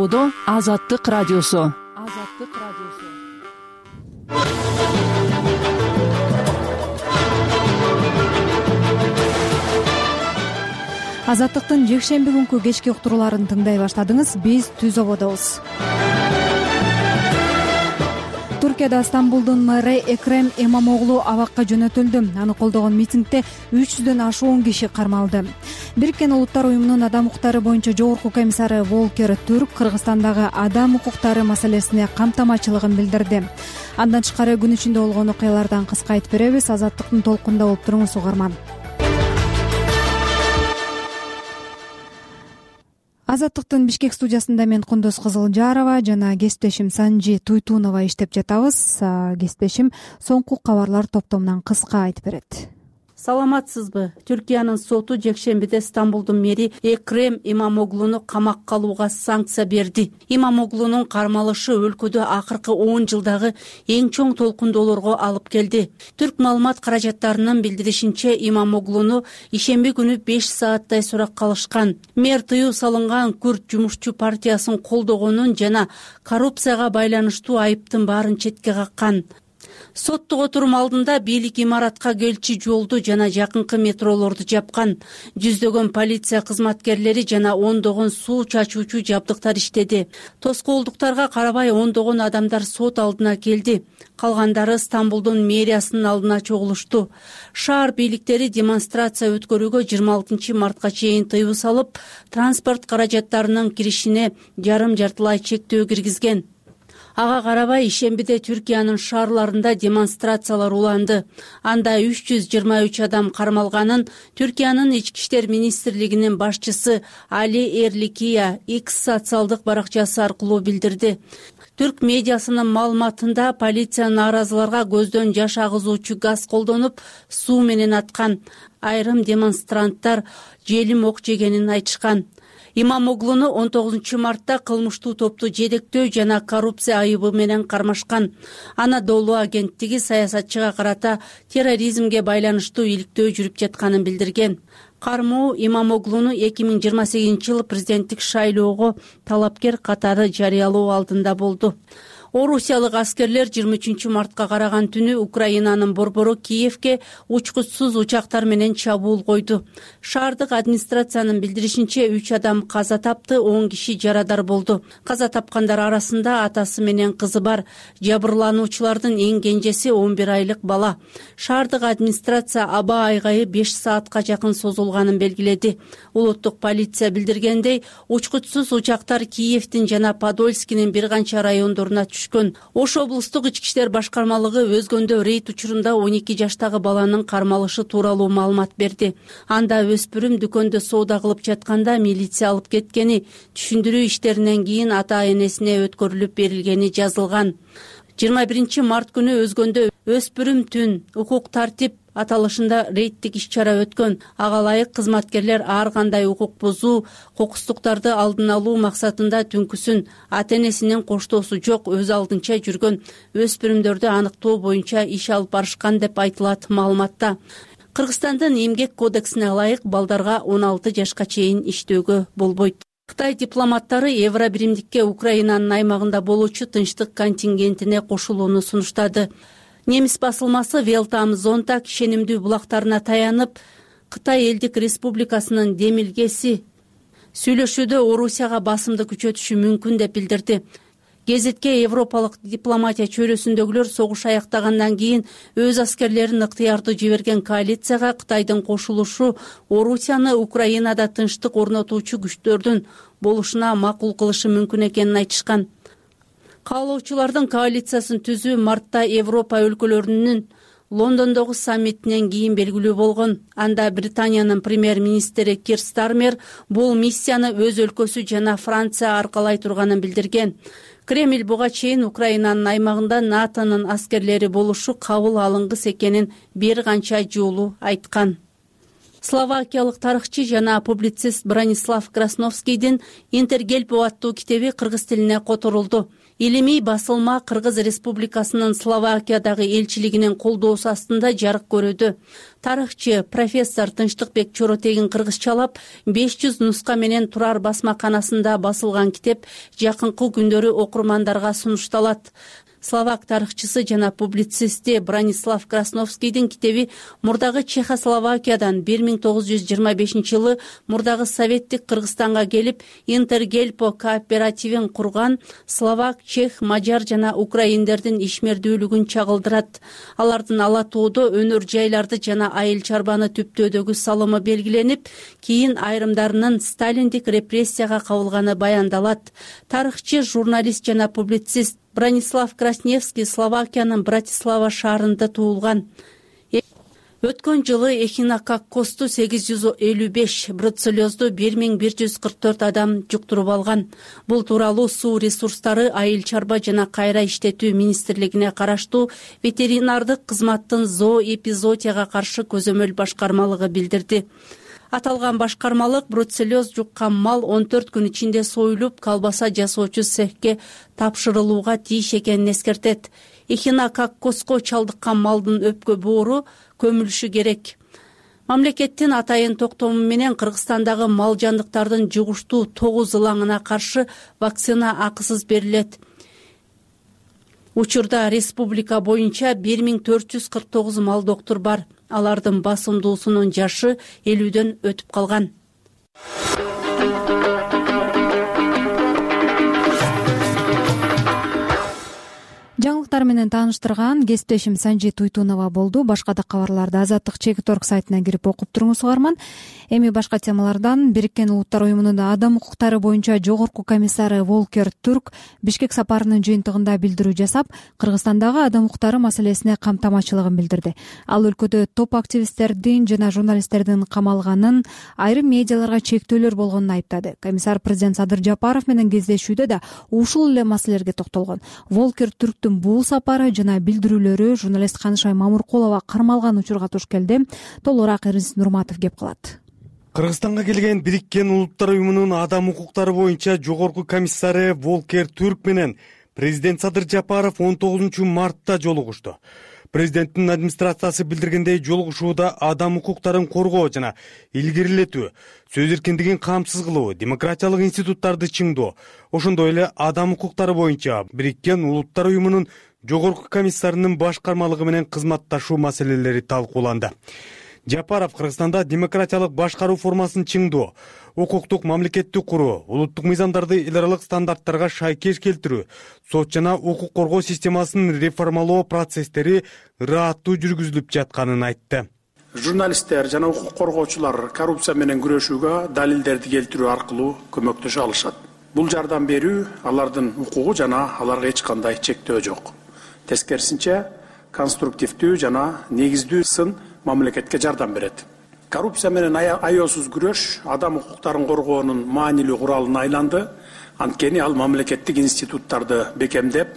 Жашоодо Азаттык радиосу. Азаттыктын жекшемби күнкү кечки уктурууларын тыңдай баштадыңыз. Биз Түз ободобуз. Туркияда Стамбулдун мэрі Экрем Имамоглу абакка жөнөтүлдү. Аны колдогон митингде 300дөн ашуун киши кармалды. Бириккен Улуттар уюмунун адам укуктары боюнча жогорку комиссары Волкер Түрк Кыргызстандагы адам укуктары маселесине камтамачылыгын билдирди. Андан тышкары күн ичинде болгон окуялардан кыска айтып беребиз. Азаттыктын толкунда болуп туруңуз угарман. Азаттыктын Бишкек студиясында мен Кундуз Кызылжарова жана кесиптешим Санжи Туйтунова иштеп жатабыз. Кесиптешим соңку кабарлар топтомунан кыска айтып берет. Саламатсызбы? Түркиянын соту жекшембиде Стамбулдун мэри Экрем Имамоглуну камакка алууга санкция берди. Имамоглунун кармалышы өлкөдө акыркы 10 жылдагы эң чоң толкундоолорго алып келди. Түрк маалымат каражаттарынын билдиришинче, Имамоглуну ишемби күнү 5 сааттай суракка алышкан. Мэр тыюу салынган Күрд жумушчу партиясын колдогонун жана коррупцияга байланыштуу айыптын баарын четке каккан. Соттук отурум алдында бийлик имаратка келчи жолду жана жакынкы метролорду жапкан. Жүздөгөн полиция кызматкерлери жана ондогон суу чачуучу жабдыктар иштеди. Тоскоолдуктарга карабай ондогон адамдар сот алдына келди. Калгандары Стамбулдун мэриясынын алдына чогулушту. Шаар бийликтери демонстрация өткөрүүгө 26 мартка чейин тыюу салып, транспорт каражаттарынын киришине жарым-жартылай чектөө киргизген. Ага карабай ишембиде Түркиянын шаарларында демонстрациялар уланды. Анда 323 адам кармалганын Түркиянын ички иштер министрлигинин башчысы Али Эрликия X социалдык баракчасы аркылуу билдирди. Түрк медиасынын маалыматында полиция нааразыларга көздөн жаш агызуучу газ колдонуп, суу менен аткан. Айрым демонстранттар желим ок жегенин айтышкан. Имамоглуну 19 мартта кылмыштуу топту жетектөө жана коррупция айыбы менен кармашкан. Анадолу агенттиги саясатчыга карата терроризмге байланыштуу иликтөө жүрүп жатканын билдирген. Кармоо Имамоглуну 2028 жыл президенттик шайлоого талапкер катары жарыялоо алдында болду. Орусиялык аскерлер 23 мартка караган түнү Украинанын борбору Киевке учкучсуз учактар менен чабуул койду. Шаардык администрациянын билдиришинче 3 адам каза тапты, 10 киши жарадар болду. Каза тапкандар арасында атасы менен кызы бар. Жабырлануучулардын эң кенжеси 11 айлык бала. Шаардык администрация аба айгайы 5 саатка жакын созулганын белгиледи. Улуттук полиция билдиргендей, учкучсуз учактар Киевдин жана Подольскинин бир канча райондоруна түшкөн. Ош облустук ички иштер башкармалыгы өзгөндө рейд учурунда 12 жаштагы баланын кармалышы тууралуу маалымат берди. Анда өспүрүм дүкөндө соода кылып жатканда милиция алып кеткени, түшүндүрүү иштеринен кийин ата-энесине өткөрүлүп берилгени жазылган. 21 март күнү өзгөндө өспүрүм түн укук тартип аталышында рейдтик иш-чара өткөн. Ага ылайык кызматкерлер ар кандай укук бузуу, кокустуктарды алдын алуу максатында түнкүсүн ата-энесинин коштоосу жок өз алдынча жүргөн өспүрүмдөрдү аныктоо боюнча иш алып барышкан деп айтылат маалыматта. Кыргызстандын эмгек кодексине ылайык балдарга 16 жашка чейин иштөөгө болбойт. Кытай дипломаттары Евробиримдикке Украинанын аймагында болуучу тынчтык контингентине кошулууну сунуштады. Немис басылмасы Велтам Зонтак ишенимдүү булактарына таянып, Кытай элдик республикасынын демилгеси сүйлөшүүдө Орусияга басымды күчөтүшү мүмкүн деп билдирди. Гезитке европалык дипломатия чөйрөсүндөгүлөр согуш аяктагандан кийин өз аскерлерин ыктыярдуу жиберген коалицияга Кытайдын кошулушу Орусияны Украинада тынчтык орнотуучу күчтөрдүн болушуна макул кылышы мүмкүн экенин айтышкан. Каалоочулардын коалициясын түзүү мартта Европа өлкөлөрүнүн Лондондогу саммитинен кийин белгилүү болгон. Анда Британиянын премьер-министри Кир Стармер бул миссияны өз өлкөсү жана Франция аркалай турганын билдирген. Кремль буга чейин Украинанын аймагында НАТОнун аскерлери болушу кабыл алынгыс экенин бир канча жолу айткан. Словакиялык тарыхчы жана публицист Бранислав Красновскийдин «Интергельпо» аттуу китеби кыргыз тилине которулду. Илимий басылма Кыргыз Республикасынын Словакиядагы элчилигинин колдоосу астында жарык көрүүдө. Тарыхчы профессор Тынчтыкбек Чоротегин кыргызчалап 500 нуска менен турар басмаканасында басылган китеп жакынкы күндөрү окурмандарга сунушталат. Словак тарыхчысы жана публицисти Бранислав Красновскийдин китеби мурдагы Чехословакиядан 1925-жылы мурдагы советтик Кыргызстанга келип, Интергельпо кооперативин курган словак, чех, мажар жана украиндердин ишмердүүлүгүн чагылдырат. Алардын ала тоодо өнөр жайларды жана айыл чарбаны түптөөдөгү салымы белгиленип, кийин айрымдарынын сталиндик репрессияга кабылганы баяндалат. Тарыхчы, журналист жана публицист Бранислав Красневский Словакиянын Братислава шаарында туулган. Өткөн жылы эхинококкосту 855, бруцеллезду 1144 адам жуктуруп алган. Бул тууралуу суу ресурстары, айыл чарба жана кайра иштетүү министрлигине караштуу ветеринардык кызматтын зооэпизоотияга каршы көзөмөл башкармалыгы билдирди. Аталган башкармалык бруцеллез жуккан мал 14 күн ичинде союлуп, колбаса жасоочу цехке тапшырылууга тийиш экенин эскертет. Эхинококкоско чалдыккан малдын өпкө боору көмүлүшү керек. Мамлекеттин атайын токтому менен Кыргызстандагы мал жандыктардын жугуштуу 9 ылаңына каршы вакцина акысыз берилет. Учурда республика боюнча 1449 мал доктор бар. Алардын басымдуусунун жашы 50дөн өтүп калган. Жаңылыктар менен тааныштырган кесиптешим Санжи Туйтунова болду. Башка да кабарларды Азаттык Чекит.орг сайтына кирип окуп туруңуз угарман. Эми башка темалардан. Бириккен Улуттар Уюмунун адам укуктары боюнча жогорку комиссары Волкер Турк Бишкек сапарынын жыйынтыгында билдирүү жасап, Кыргызстандагы адам укуктары маселесине камтамачылыгын билдирди. Ал өлкөдө топ активисттердин жана журналисттердин камалганын, айрым медиаларга чектөөлөр болгонун айыптады. Комиссар президент Садыр Жапаров менен кездешүүдө да ушул эле маселелерге токтолгон. Волкер Турктун бул сапары жана билдирүүлөрү журналист Канышай Мамуркулова кармалган учурга туш келди. Толугураак Эрнис Нурматов кеп калат. Кыргызстанга келген Бириккен Улуттар Уюмунун адам укуктары боюнча жогорку комиссары Волкер Турк менен президент Садыр Жапаров 19 мартта жолугушту. Президенттин администрациясы билдиргендей, жолугушууда адам укуктарын коргоо жана илгерилетүү, сөз эркиндигин камсыз кылуу, демократиялык институттарды чыңдоо, ошондой эле адам укуктары боюнча Бириккен Улуттар Уюмунун жогорку комиссарынын башкармалыгы менен кызматташуу маселелери талкууланды. Жапаров Кыргызстанда демократиялык башкаруу формасын чыңдоо, укуктук мамлекетти куруу, улуттук мыйзамдарды эл аралык стандарттарга шайкеш келтирүү, сот жана укук коргоо системасын реформалоо процесстери ырааттуу жүргүзүлүп жатканын айтты. Журналисттер жана укук коргоочулар коррупция менен күрөшүүгө далилдерди келтирүү аркылуу көмөктөшө алышат. Бул жардам берүү алардын укугу жана аларга эч кандай чектөө жок. Тескерисинче, конструктивдүү жана негиздүү сын мамлекетке жардам берет. Коррупция менен аяосуз күрөш адам укуктарын коргоонун маанилүү куралына айланды. Анткени ал мамлекеттик институттарды бекемдеп,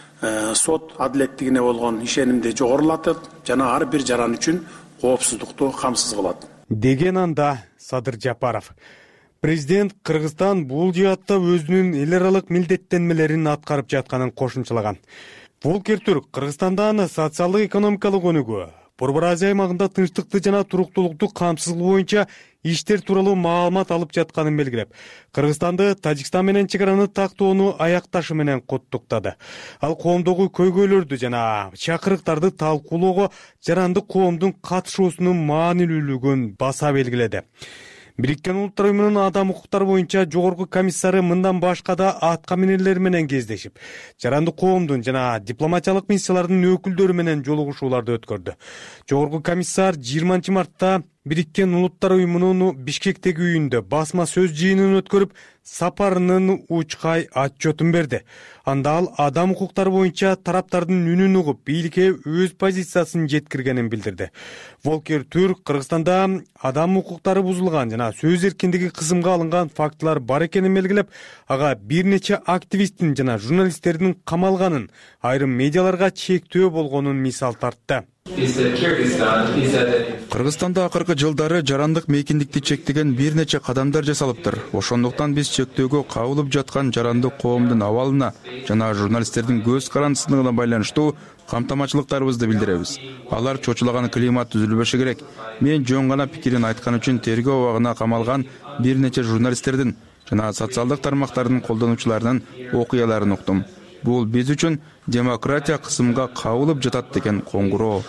сот адилеттигине болгон ишенимди жогорулатып, жана ар бир жаран үчүн коопсуздукту камсыз кылат. Деген анда Садыр Жапаров. Президент Кыргызстан бул жаатта өзүнүн эл аралык милдеттенмелерин аткарып жатканын кошумчалаган. Волкер Турк Кыргызстандан социалдык экономикалык өнүгүү, Борбор Азия аймагында тынчтыкты жана туруктуулукту камсыз кылуу боюнча иштер тууралуу маалымат алып жатканын белгилеп, Кыргызстанды Тажикстан менен чек араны тактоону аякташы менен куттуктады. Ал коомдогу көйгөйлөрдү жана чакырыктарды талкуулоого жарандык коомдун катышуусунун маанилүүлүгүн баса белгиледи. Бириккен Улуттар Уюмунун адам укуктары боюнча жогорку комиссары мындан башка да атка минерлер менен кездешип, жарандык коомдун жана дипломатиялык миссиялардын өкүлдөрү менен жолугушууларды өткөрдү. Жогорку комиссар 20 мартта Бириккен Улуттар Уюмунун Бишкектеги үйүндө басма сөз жыйынын өткөрүп, сапарынын учкай отчетун берди. Анда ал адам укуктары боюнча тараптардын үнүн угуп, бийликке өз позициясын жеткиргенин билдирди. Волкер Турк Кыргызстанда адам укуктары бузулган жана сөз эркиндиги кысымга алынган фактылар бар экенин белгилеп, ага бир нече активисттин жана журналисттердин камалганын, айрым медиаларга чектөө болгонун мисал тартты. Кыргызстанда акыркы жылдары жарандык мейкиндикти чектеген бир нече кадамдар жасалыптыр. Ошондуктан биз чектөөгө кабылып жаткан жарандык коомдун абалына жана журналисттердин көз карандысыздыгына байланыштуу камтамачылыктарыбызды билдиребиз. Алар чочулаган климат түзүлбөшү керек. Мен жөн гана пикирин айткан үчүн тергөө абагына камалган бир нече журналисттердин жана социалдык тармактардын колдонуучуларынын окуяларын уктум. Бул биз үчүн демократия кысымга кабылып жатат деген коңгуроо,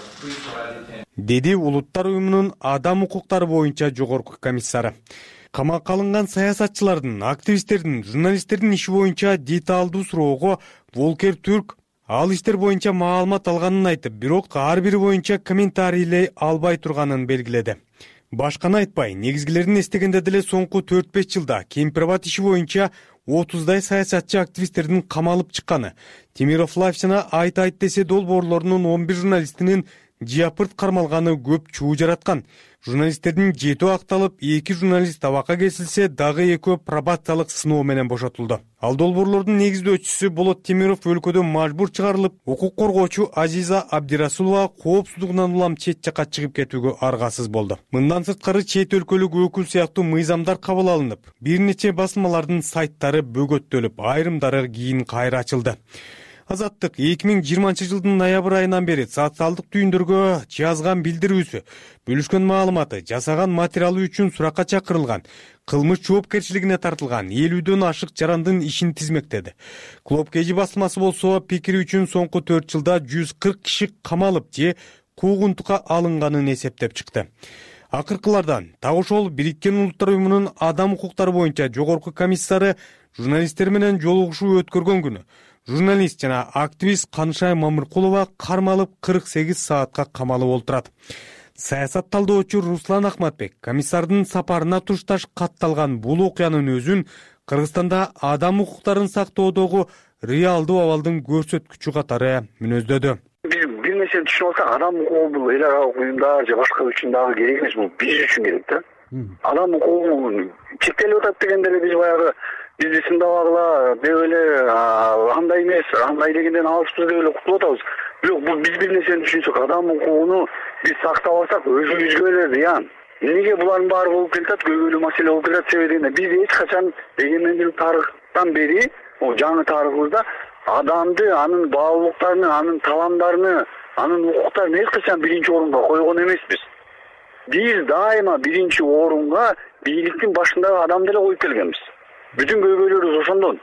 деди Улуттар уюмунун адам укуктары боюнча жогорку комиссары. Камакка алынган саясатчылардын, активисттердин, журналисттердин иши боюнча деталдуу суроого Волкер Түрк ал иштер боюнча маалымат алганын айтып, бирок ар бири боюнча комментарийлей албай турганын белгиледи. Башканы айтпай, негизгилерин эстегенде деле соңку 4-5 жылда Кемпирабад иши боюнча 30дай саясатчы активисттердин камалып чыкканы, Темиров Лайф жана Айт десе долбоорлорунун 11 журналистинин жыапырт кармалганы көп чуу жараткан. Журналисттердин 7 акталып, 2 журналист абакка кесилсе, дагы 2 пробациялык сыноо менен бошотулду. Ал долбоорлордун негиздөөчүсү Болот Темиров өлкөдөн мажбур чыгарылып, укук коргоочу Азиза Абдирасулова коопсуздугунан улам чет жакка чыгып кетүүгө аргасыз болду. Мындан сырткары чет өлкөлүк өкүл сыяктуу мыйзамдар кабыл алынып, бир нече басмалардын сайттары бөгөттөлүп, айрымдары кийин кайра ачылды. Азаттык 2020 жылдын ноябрь айынан бери социалдык түйүндөргө жазган билдирүүсү, бөлүшкөн маалыматы, жасаган материалы үчүн суракка чакырылган, кылмыш жоопкерчилигине тартылган 50дөн ашык жарандын ишин тизмектеди. Клоп Кежи басмасы болсо, пикири үчүн соңку 4 жылда 140 киши камалып же куугунтукка алынганын эсептеп чыкты. Акыркылардан так ошол Бириккен Улуттар уюмунун адам укуктары боюнча жогорку комиссары журналисттер менен жолугушуу өткөргөн күнү журналист жана активист Канышай Мамыркулова кармалып 48 саатка камалып олтурат. Саясат талдоочу Руслан Ахматбек комиссардын сапарына тушташ катталган бул окуянын өзүн Кыргызстанда адам укуктарын сактоодогу реалдуу абалдын көрсөткүчү катары мүнөздөдү. Биз бир нерсени түшүнүп алсак, адам укугу бул эл аралык уюмдар же башка үчүн дагы керек эмес, бул биз үчүн керек да. Адам укугу чектелип атат дегенде эле биз баягы бизди сындабагыла деп эле андай эмес, андай дегенден алыспыз деп эле кутулуп атабыз. Бирок бул биз бир нерсени түшүнсөк, адам укугуну биз сактап алсак өзүбүзгө эле зыян. Эмнеге булардын баары болуп келатат, көйгөйлүү маселе болуп келатат себебинде биз эч качан эгемендүүлүк тарыхтан бери, жаңы тарыхыбызда адамды, анын баалуулуктарын, анын таламдарын, анын укуктарын эч качан биринчи орунга койгон эмеспиз. Биз дайыма биринчи орунга бийликтин башындагы адамды эле коюп келгенбиз. Бүтүн көйгөйлөрүбүз ошондон.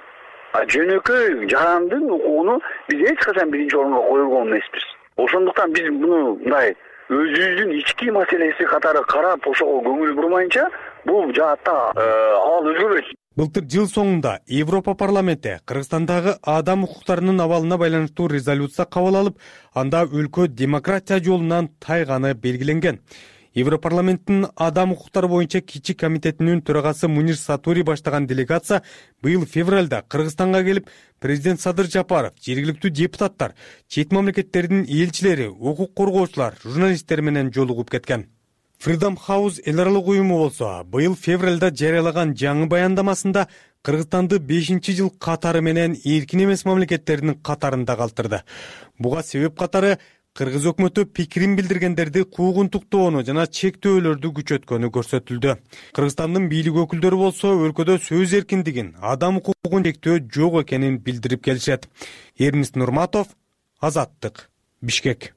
Жөнөкөй жарандын укугуну биз эч качан биринчи орунга койгон эмеспиз. Ошондуктан биз муну мындай өзүбүздүн ички маселеси катары карап, ошого көңүл бурмайынча, бул жаатта абал өзгөрбөйт. Былтыр жыл соңунда Европа парламенти Кыргызстандагы адам укуктарынын абалына байланыштуу резолюция кабыл алып, анда өлкө демократия жолунан тайганы белгиленген. Европарламенттин адам укуктары боюнча кичи комитетинин төрагасы Мунир Сатури баштаган делегация быйыл февралда Кыргызстанга келип, президент Садыр Жапаров, жергиликтүү депутаттар, чет мамлекеттердин элчилери, укук коргоочулар, журналисттер менен жолугуп кеткен. Freedom House эл аралык уюму болсо, быйыл февралда жарыялаган жаңы баяндамасында Кыргызстанды 5-жыл катары менен эркин эмес мамлекеттердин катарында калтырды. Буга себеп катары Кыргыз өкмөтү пикирин билдиргендерди куугунтуктоону жана чектөөлөрдү күчөткөнү көрсөтүлдү. Кыргызстандын бийлик өкүлдөрү болсо өлкөдө сөз эркиндигин, адам укугун чектөө жок экенин билдирип келишет. Эрнис Нурматов, Азаттык, Бишкек.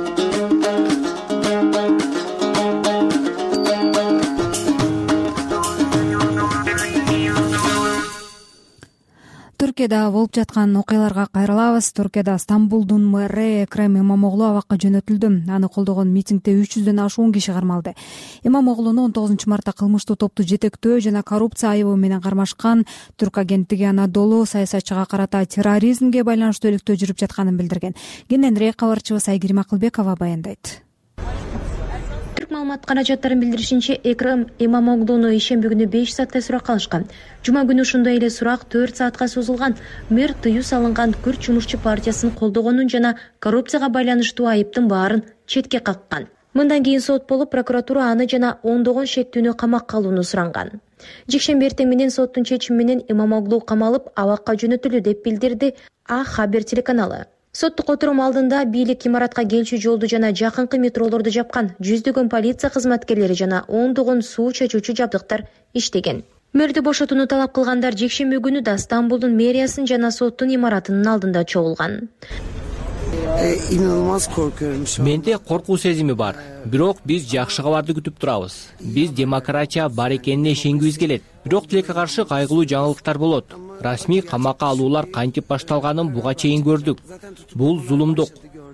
Түркияда болуп жаткан окуяларга кайрылабыз. Түркияда Стамбулдун мэрі Экрем Имамоглу абакка жөнөтүлдү. Аны колдогон митингде 300дөн ашуун киши кармалды. Имамоглуну 19 мартта кылмыштуу топту жетектөө жана коррупция айыбы менен кармашкан. Түрк агенттиги Анадолу саясатчыга карата терроризмге байланыштуу иликтөө жүрүп жатканын билдирген. Кененирээк кабарчыбыз Айгерим Акылбекова баяндайт. Маалымат каражаттарын билдиришинче, Экрем Имамоглуну ишемби күнү 5 сааттай суракка алышкан. Жума күнү ушундай эле сурак 4 саатка созулган. Мэр тыюу салынган Күрд жумушчу партиясын колдогонун жана коррупцияга байланыштуу айыптын баарын четке каккан. Мындан кийин сот болуп, прокуратура аны жана ондогон шектүүнү камакка алууну суранган. Жекшемби эртең менен соттун чечими менен Имамоглу камалып, абакка жөнөтүлдү деп билдирди А Хабер телеканалы. Соттук отурум алдында бийлик имаратка келчү жолду жана жакынкы метролорду жапкан. Жүздөгөн полиция кызматкерлери жана ондогон суу чачуучу жабдыктар иштеген. Мөрдү бошотууну талап кылгандар жекшемби күнү да Стамбулдун мэриясынын жана соттун имаратынын алдында чогулган. Менде коркуу сезими бар. Бирок биз жакшы кабарды күтүп турабыз. Биз демократия бар экенине ишенгибиз келет. Бирок тилекке каршы кайгылуу жаңылыктар болот. Расмий камакка алуулар кантип башталганын буга чейин көрдүк. Бул зулумдук.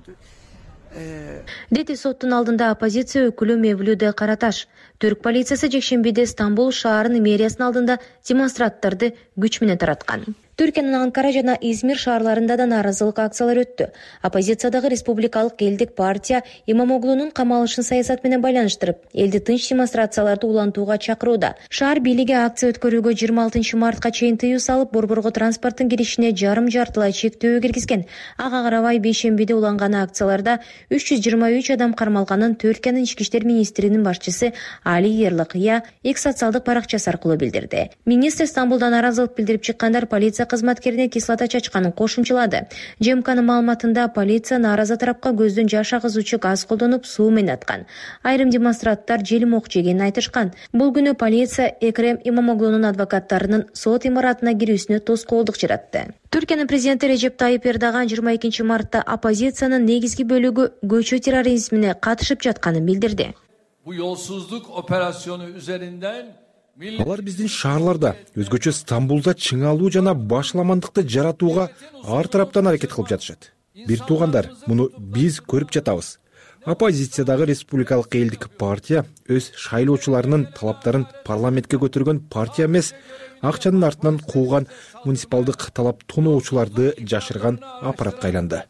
Дети соттун алдында оппозиция өкүлү Мевлюде Караташ. Түрк полициясы жекшембиде Стамбул шаарынын мэриясынын алдында демонстранттарды күч менен тараткан. Түркиянын Анкара жана Измир шаарларында да нааразылык акциялар өттү. Оппозициядагы республикалык элдик партия Имамоглунун камалышын саясат менен байланыштырып, элди тынч демонстрацияларды улантууга чакырууда. Шаар бийлиги акция өткөрүүгө 26 мартка чейин тыюу салып, борборго транспорттун киришине жарым-жартылай чектөө киргизген. Ага карабай бейшембиде уланган акцияларда 323 адам кармалганын Түркиянын ички иштер министринин башчысы Али Ерлакыя X социалдык баракчасы аркылуу билдирди. Министр Стамбулдан нааразылык билдирип чыккандар полиция кызматкерине кислота чачканын кошумчалады. ЖМКнын маалыматында полиция нааразы тарапка көздөн жаш агызуучу газ колдонуп суу менен аткан. Айрым демонстранттар желим ок жегенин айтышкан. Бул күнү полиция Экрем Имамоглунун адвокаттарынын сот имаратына кирүүсүнө тоскоолдук жаратты. Түркиянын президенти Режеп Тайип Эрдоган 22 мартта оппозициянын негизги бөлүгү көчө терроризмине катышып жатканын билдирди. Bu yolsuzluk operasyonu üzerinden алар биздин шаарларда, өзгөчө Стамбулда чыңалуу жана башламандыкты жаратууга ар тараптан аракет кылып жатышат. Бир туугандар, муну биз көрүп жатабыз. Оппозициядагы республикалык элдик партия өз шайлоочуларынын талаптарын парламентке көтөргөн партия эмес, акчанын артынан кууган муниципалдык талап тоноочуларды жашырган аппаратка айланды.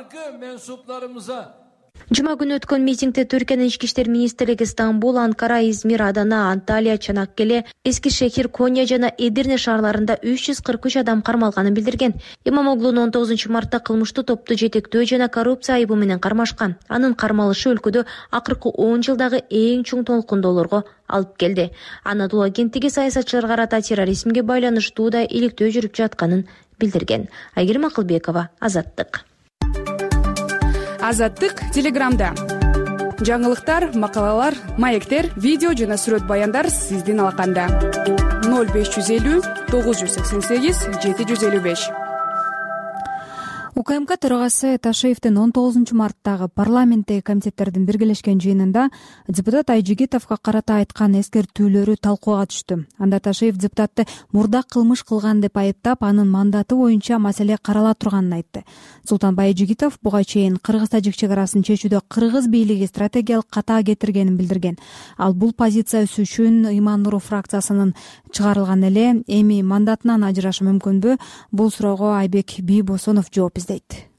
Жума күнү өткөн митингде Түркиянын ички иштер министрлиги Стамбул, Анкара, Измир, Адана, Анталия, Чанаккеле, Эскишехир, Коnya жана Эдирне шаарларында 343 адам кармалганын билдирген. Имамоглу 19 мартта кылмыштуу топту жетектөө жана коррупция айыбы менен кармашкан. Анын кармалышы өлкөдө акыркы 10 жылдагы эң чоң толкундоолорго алып келди. Анадолу агенттиги саясатчылар карата терроризмге байланыштуу да иликтөө жүрүп жатканын билдирген. Айгерим Акылбекова, Азаттык. Азаттык Телеграмда. Жаңылыктар, макалалар, маектер, видео жана сүрөт баяндар сиздин алаканда. 0550 988 755. УКМК төрагасы Ташиевдин 19 марттагы парламенттеги комитеттердин биргелешкен жыйынында депутат Айжигитовго карата айткан эскертүүлөрү талкууга түштү. Анда Ташиев депутатты мурда кылмыш кылган деп айыптап, анын мандаты боюнча маселе карала турганын айтты. Султанбай Айжигитов буга чейин кыргыз-тажик чек арасын чечүүдө кыргыз бийлиги стратегиялык ката кетиргенин билдирген. Ал бул позициясы үчүн Иман Нуров фракциясынын чыгарылган эле, эми мандатынан ажырашы мүмкүнбү? Бул суроого Айбек Бийбосонов жооп издейт.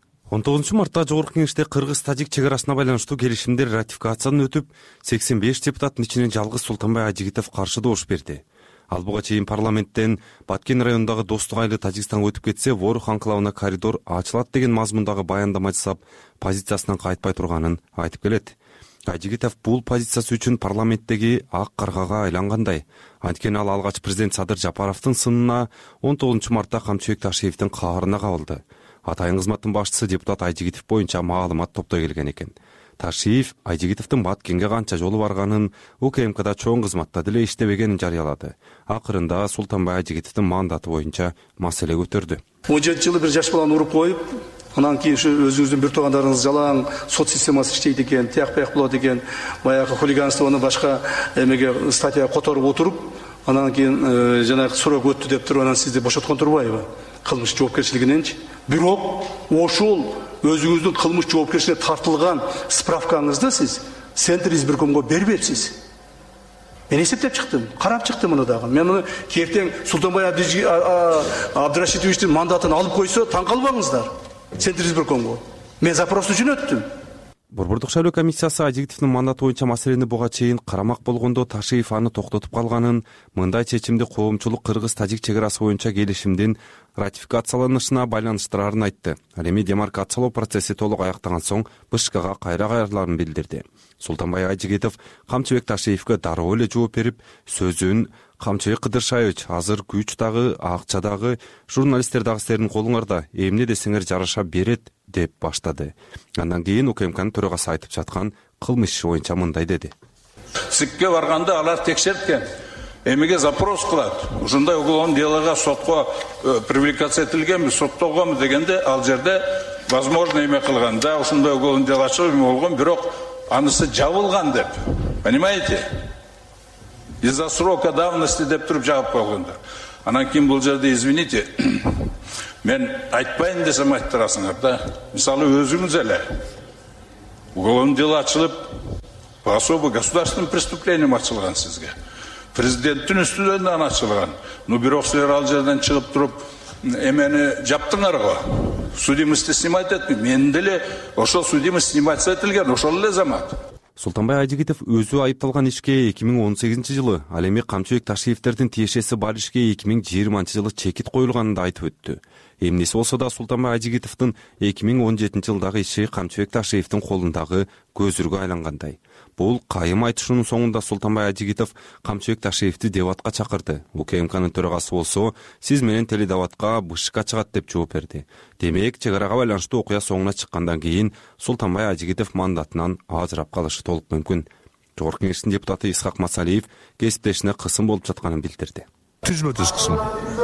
19 мартта Жогорку Кеңеште кыргыз-тажик чек арасына байланыштуу келишимдер ратификациядан өтүп, 85 депутаттын ичинен жалгыз Султанбай Айжигитов каршы добуш берди. Ал буга чейин парламенттен Баткен районундагы Достук айылы Тажикстанга өтүп кетсе, Ворух анклавына коридор ачылат деген мазмундагы баяндама жасап, позициясынан кайтпай турганын айтып келет. Айжигитов бул позициясы үчүн парламенттеги ак каргага айлангандай. Анткени ал алгач президент Садыр Жапаровдун сынына 19 мартта Камчыбек Ташиевдин каарына кабылды. Атайын кызматтын башчысы депутат Айжигитов боюнча маалымат топтой келген экен. Ташиев Айжигитовдун Баткенге канча жолу барганын, УКМКда чоң кызматта деле иштебегенин жарыялады. Акырында Султанбай Айжигитовдун мандаты боюнча маселе көтөрдү. 17 жылы бир жаш баланы уруп коюп, анан кийин өзүңүздүн бир туугандарыңыз жалаң сот системасы иштейт экен, тияк-паяк болот экен, баягы хулиганствону башка эмеге статья которуп отуруп, анан кийин жанагы срок өттү деп туруп, анан сизди бошоткон турбайбы? Кылмыш жоопкерчилигиненчи. Бирок ошол өзүңүздүн кылмыш жоопкерчилигине тартылган справкаңызды сиз Центр избиркомго бербепсиз. Мен эсептеп чыктым, карап чыктым муну дагы. Мен муну кертең Султанбай Абдрашитовичтин мандатын алып койсо, таң калбаңыздар. Центр избиркомго. Мен запрос үчүн өттүм. Борбордук шайлоо комиссиясы Айжигитовдун мандаты боюнча маселени буга чейин карамак болгондо Ташиев аны токтотуп калганын, мындай чечимди коомчулук кыргыз-тажик чек арасы боюнча келишимдин ратификацияланышына байланыштырарын айтты. Ал эми демаркациялоо процесси толук аяктаган соң БШКга кайра кайрыларын билдирди. Султанбай Айжигитов Камчыбек Ташиевге дароо эле жооп берип, сөзүн Камчыбек Кыдыршаевич, азыр күч дагы, акча дагы, журналисттер дагы силердин колуңарда, эмне десеңер жараша берет деп баштады. Андан кийин УКМКнын төрагасы айтып жаткан кылмыш иши боюнча мындай деди. ЦИКке барганда алар текшерткен. Эмеге запрос кылат. Ушундай уголовный делого сотко привлекаться этилгенби, соттолгонбу дегенде ал жерде возможно эме кылган. Да, ушундай уголовный дело ачылып болгон, бирок анысы жабылган деп. Понимаете? Из-за срока давности деп туруп жаап койгондар. Анан кийин бул жерде извините, мен айтпайын десем айттырасыңар да. Мисалы өзүңүз эле уголовный дело ачылып, по особо государственным преступлениям ачылган сизге. Президенттин үстүнөн ачылган. Ну бирок силер ал жерден чыгып туруп эмени жаптыңар го. Судимостьти снимать этми. Мен деле ошол судимость снимать этилген, ошол эле замат. Султанбай Ажигитов өзү айыпталган ишке 2018-жылы, ал эми Камчыбек Ташиевтердин тиешеси бар ишке 2020-жылы чекит коюлганын да айтып өттү. Эмнеси болсо да Султанбай Ажигитовдун 2017-жылдагы иши Камчыбек Ташиевдин колундагы көзүргө айлангандай. Бул кайым айтышынын соңунда Султанбай Ажигитов Камчыбек Ташиевди дебатка чакырды. УКМКнын төрагасы болсо, сиз менен теледебатка БШК чыгат деп жооп берди. Демек, чек арага байланыштуу окуя соңуна чыккандан кийин Султанбай Ажигитов мандатынан ажырап калышы толук мүмкүн. Жогорку Кеңештин депутаты Исхак Масалиев кесиптешине кысым болуп жатканын билдирди. Түзмө-түз кысым.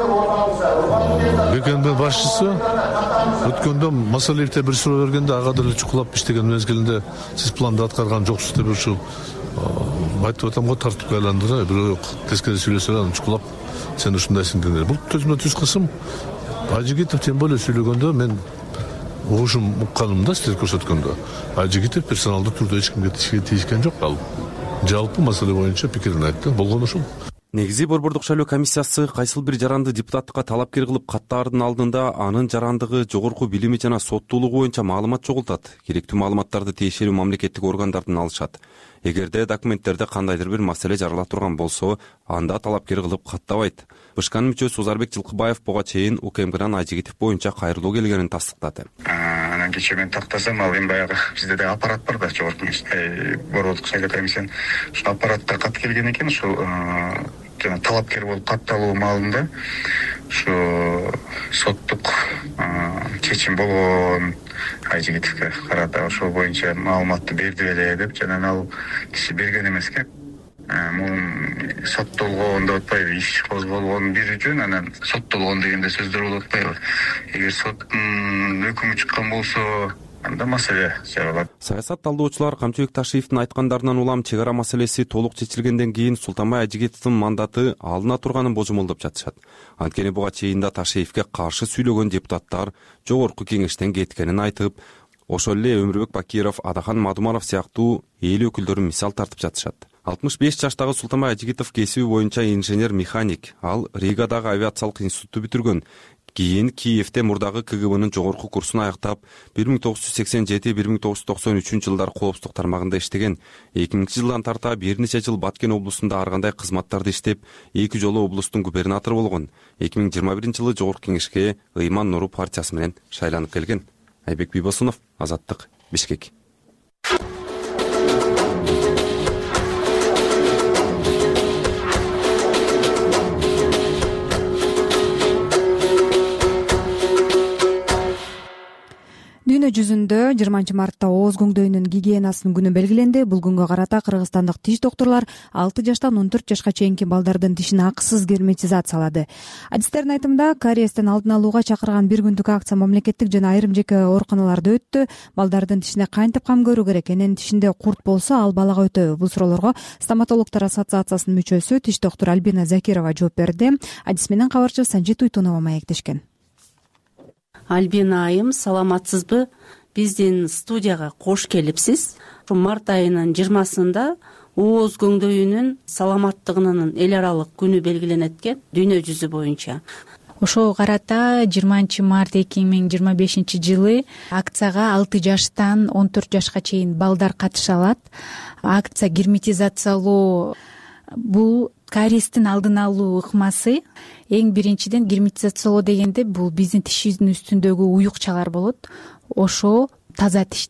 БКНБ башчысы өткөндө Масалиевте бир суроо бергенде ага деле чукулап иштеген мезгилинде сиз планды аткарган жоксуз деп ушу айтып атам го, тартипке айландыра, бирөө тескери сүйлөсө анан чукулап сен ушундайсың дегендер. Бул түзмө-түз кысым. Ажигитов тем более сүйлөгөндө мен ушум укканымда сиздер көрсөткөндө Ажигитов персоналдуу түрдө эч кимге тийишкен жок. Ал жалпы маселе боюнча пикирин айтты. Болгону ушул. Негизи Борбордук шайлоо комиссиясы кайсыл бир жаранды депутаттыкка талапкер кылып каттаардын алдында анын жарандыгы, жогорку билими жана соттуулугу боюнча маалымат чогултат. Керектүү маалыматтарды тиешелүү мамлекеттик органдардан алышат. Эгерде документтерде кандайдыр бир маселе жарала турган болсо, анда талапкер кылып каттабайт. БШКнын мүчөсү Узарбек Жылкыбаев буга чейин УКМКнын Ажигитов боюнча кайрылуу келгенин тастыктады. Анан кечээ мен тактасам, ал эми баягы бизде да аппарат бар да, жогорку Борбордук шайлоо комиссиянын ушул аппаратта кат келген экен. Ушул жана талапкер болуп катталуу маалында ушу соттук чечим болгон Ажигитовго карата ошол боюнча маалыматты берди эле деп, жана ал киши берген эмес экен. Мун соттолгон деп атпайбы, иш козголгон бир жөн, анан соттолгон дегенде сөздөр болуп атпайбы. Эгер соттун өкүмү чыккан болсо, анда маселе чыгат. Саясат талдоочулар Камчыбек Ташиевдин айткандарынан улам чек ара маселеси толук чечилгенден кийин Султанбай Ажигитовдун мандаты алына турганын божомолдоп жатышат. Анткени буга чейин да Ташиевге каршы сүйлөгөн депутаттар жогорку кеңештен кеткенин айтып, ошол эле Өмүрбек Бакиров, Адахан Мадумаров сыяктуу эл өкүлдөрү мисал тартып жатышат. 65 жаштагы Султанбай Ажигитов кесиби боюнча инженер-механик. Ал Ригадагы авиациялык институтту бүтүргөн. Кийин Киевде мурдагы КГБнын жогорку курсун аяктап, 1987-1993 жылдар коопсуздук тармагында иштеген. 2000-жылдан тарта бир нече жыл Баткен облусунда ар кандай кызматтарды иштеп, 2 жолу облустун губернатору болгон. 2021-жылы жогорку кеңешке Ыйман Нуру партиясы менен шайланып келген. Айбек Бийбосунов, Азаттык, Бишкек. Дүйнө жүзүндө 20 мартта ооз көңдөйүнүн гигиенасынын күнү белгиленди. Бул күнгө карата кыргызстандык тиш доктурлар 6 жаштан 14 жашка чейинки балдардын тишин акысыз герметизациялады. Адистердин айтымында, кариестен алдын алууга чакырган бир күндүк акция мамлекеттик жана айрым жеке ооруканаларда өттү. Балдардын тишине кантип кам көрүү керек? Энен тишинде курт болсо, ал балага өтөбү? Бул суроолорго Стоматологдор ассоциациясынын мүчөсү тиш доктуру Альбина Закирова жооп берди. Адис менен кабарчы Санжит Уйтунова маектешкен. Альбина айым, саламатсызбы? Биздин студияга кош келипсиз. Март айынын 20-сында ооз көңдөйүнүн саламаттыгынын эл аралык күнү белгиленет экен дүйнө жүзү боюнча. Ошого карата 20 март 2025 жылы акцияга 6 жаштан 14 жашка чейин балдар катыша алат. Акция герметизациялоо бул кариестин алдын алуу ыкмасы. Эң биринчиден герметизациялоо дегенде бул биздин тишибиздин үстүндөгү уюкчалар болот. Ошо таза тиштер.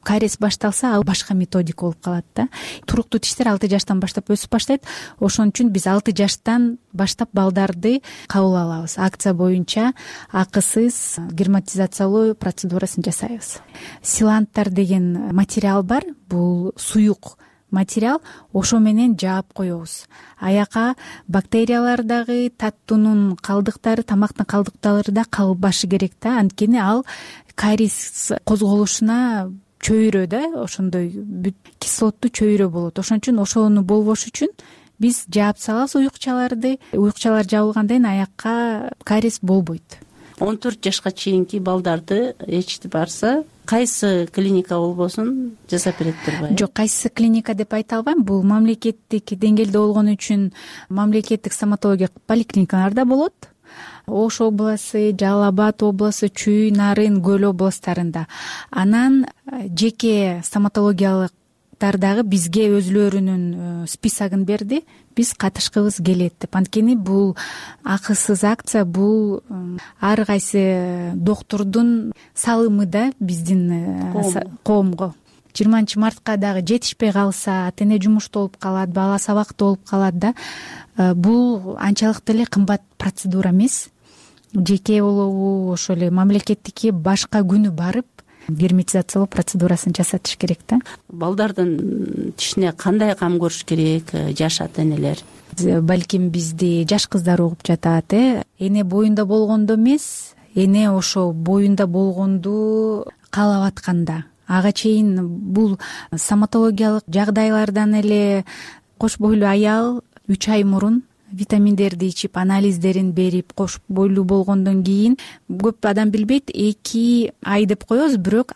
кариес башталса ал башка методика болуп калат да. Туруктуу тиштер 6 жаштан баштап өсүп баштайт. Ошон үчүн биз 6 жаштан баштап балдарды кабыл алабыз. Акция боюнча акысыз герметизациялоо процедурасын жасайбыз. Силанттар деген материал бар. Бул суюк материал, ошо менен жаап коебуз. Аяка бактериялар дагы, таттуунун калдыктары, тамактын калдыктары да калбашы керек да. Анткени ал кариес козголушуна чөйрө да, ошондой кислоттуу чөйрө болот. Ошон үчүн ошону болбош үчүн биз жаап салабыз уюкчаларды. Уюкчалар жабылгандан кийин аякка кариес болбойт. 14 жашка чейинки балдарды ичти барса, кайсы клиника болбосун жасап береттерби? Жок, кайсы клиника деп айта албайм. Бул мамлекеттик деңгээлде болгон үчүн мамлекеттик стоматология поликлиникаларда болот. Ош областы, Жалал Абад областы, Чүй, Нарын, Көл областарында. Анан жеке стоматологиялык дагы бизге өзлөрүнүн списогун берди. Биз катышкыбыз келет деп. Анткени бул акысыз акция, бул ар кайсы доктурдун салымы да биздин коомго. 20 мартка дагы жетишпей калса, ата эне жумушта болуп калат, бала сабакта болуп калат да. Бул анчалык деле кымбат процедура эмес. Жеке болобу, ошо эле мамлекеттики башка күнү барып герметизациялоо процедурасын жасатыш керек да. Балдардын тишине кандай кам көрүш керек жаш ата энелер? Балким бизди жаш кыздар угуп жатат. Эне боюнда болгондо эмес, эне ошо боюнда болгонду каалап атканда. Ага чейин бул стоматологиялык жагдайлардан эле кош бойлуу аял 3 ай мурун витаминдерди ичип, анализдерин берип, кош бойлуу болгондон кийин көп адам билбейт, 2 ай деп коебуз, бирок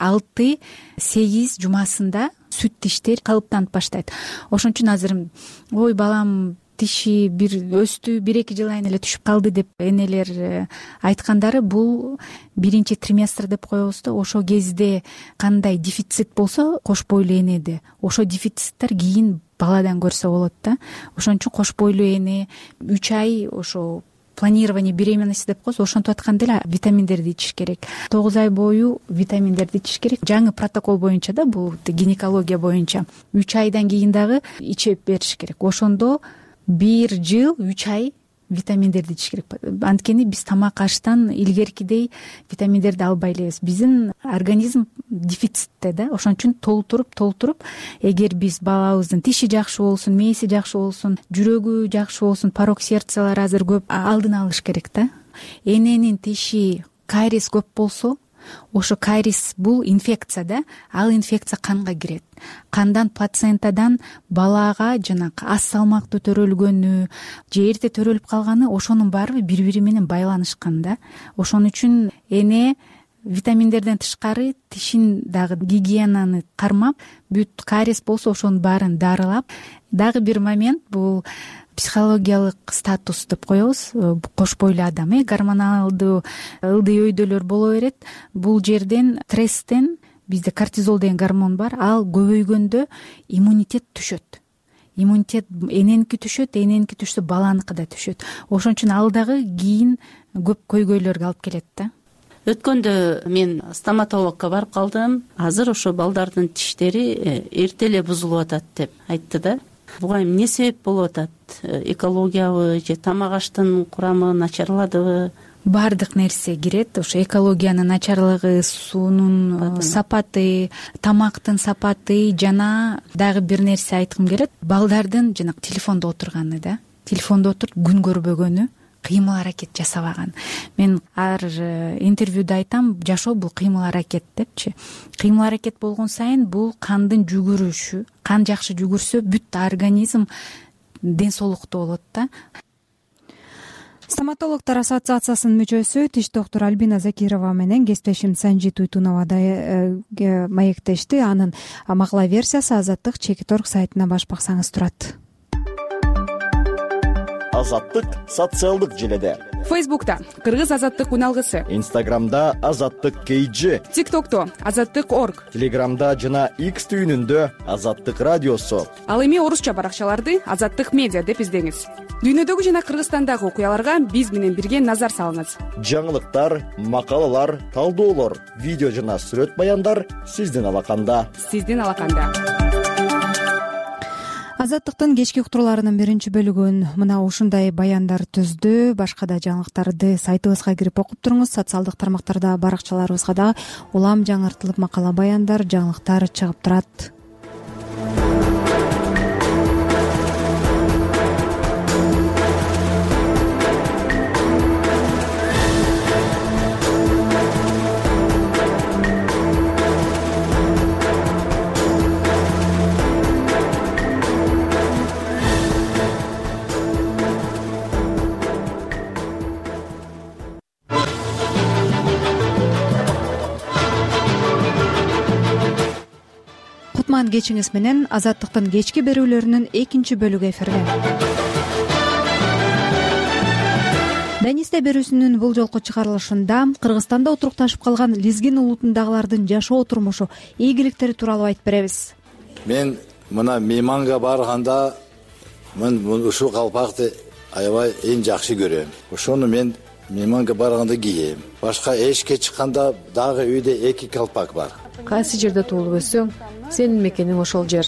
6-8 жумасында сүт тиштер калыптанып баштайт. Ошон үчүн азыр ой балам тиши бир өстү, 1-2 жыл айын эле түшүп калды деп энелер айткандары, бул 1-чи триместр деп коебуз да. Ошо кезде кандай дефицит болсо кош бойлуу энеде, ошо дефициттер кийин баладан көрсө болот да. Ошон үчүн кош бойлуу эне 3 ай ошо планирование беременности деп коебуз, ошентип атканда эле витаминдерди ичиш керек. 9 ай бою витаминдерди ичиш керек. Жаңы протокол боюнча да, бул гинекология боюнча 3 айдан кийин дагы ичип бериш керек. Ошондо 1 жыл 3 ай витаминдерди ичиш керек. Анткени биз тамак аштан илгеркидей витаминдерди албай элебиз. Биздин организм дефицитте да. Ошон үчүн толтуруп, эгер биз балабыздын тиши жакшы болсун, мээси жакшы болсун, жүрөгү жакшы болсун, порок сердцалар азыр көп, алдын алыш керек да. Эненин тиши кариес көп болсо, ошо кариес бул инфекция да. Ал инфекция канга кирет. Кандан плацентадан балага жанагы аз салмактуу төрөлгөнү же эрте төрөлүп калганы, ошонун баары бири-бири менен байланышкан да. Ошон үчүн эне витаминдерден тышкары тишин дагы гигиенаны кармап, бүт кариес болсо ошонун баарын дарылап. Дагы бир момент, бул психологиялык статус деп коебуз. Кош бойлуу адам гормоналдуу ылдый өйдөлөр боло берет. Бул жерден стресстен, бизде кортизол деген гормон бар, ал көбөйгөндө иммунитет түшөт. Иммунитет эненики түшөт, эненики түшсө баланыкы да түшөт. Ошон үчүн ал дагы кийин көп көйгөйлөргө алып келет да. Өткөндө мен стоматологко барып калдым. Азыр ошо балдардын тиштери эрте эле бузулуп атат деп айтты да. Буга эмне себеп болуп атат? Экологиябы же тамак аштын курамы начарладыбы? Бардык нерсе кирет. Ошо экологиянын начарлыгы, суунун сапаты, тамактын сапаты, жана дагы бир нерсе айткым келет. Балдардын жанагы телефондо отурганы да. Телефондо отуруп күн көрбөгөнү, кыймыл аракет жасабаган. Мен ар интервьюда айтам, жашоо бул кыймыл аракет депчи. Кыймыл аракет болгон сайын бул кандын жүгүрүшү, кан жакшы жүгүрсө бүт организм ден соолуктуу болот да. Стоматологдор ассоциациясынын мүчөсү тиш доктуру Альбина Закирова менен кесиптешим Санжит Уйтунова маектешти. Анын макала версиясы Азаттык Чекиторг сайтына баш баксаңыз турат. Азаттык социалдык желеде. Фейсбукта Кыргыз азаттык уналгысы. Инстаграмда Азаттык KG. ТикТокто Азаттык.орг. Телеграмда жана X түйүнүндө Азаттык радиосу. Ал эми орусча баракчаларды Азаттык медиа деп издеңиз. дүйнөдөгү жана Кыргызстандагы окуяларга биз менен бирге назар салыңыз. Жаңылыктар, макалалар, талдоолор, видео жана сүрөт баяндар сиздин алаканда. Азаттыктын кечки уктурууларынын биринчи бөлүгүн мына ушундай баяндар түздү. Башка да жаңылыктарды сайтыбызга кирип окуп туруңуз. Социалдык тармактарда, баракчаларыбызга да улам жаңыртылып макала, баяндар, жаңылыктар чыгып турат. Кутман кечиңиз менен Азаттыктын кечки берүүлөрүнүн экинчи бөлүгү эфирде. Денисте берүүсүнүн бул жолку чыгарылышында Кыргызстанда отурукташып калган Лизгин улутундагылардын жашоо турмушу, ийгиликтери тууралуу айтып беребиз. Мен мына мейманга барганда ушул калпакты аябай эң жакшы көрөм. Ошону мен мейманга барганда кийем. Башка эшикке чыкканда дагы үйдө эки калпак бар. Кайсы жерде туулуп өссөң, сенин мекениң ошол жер.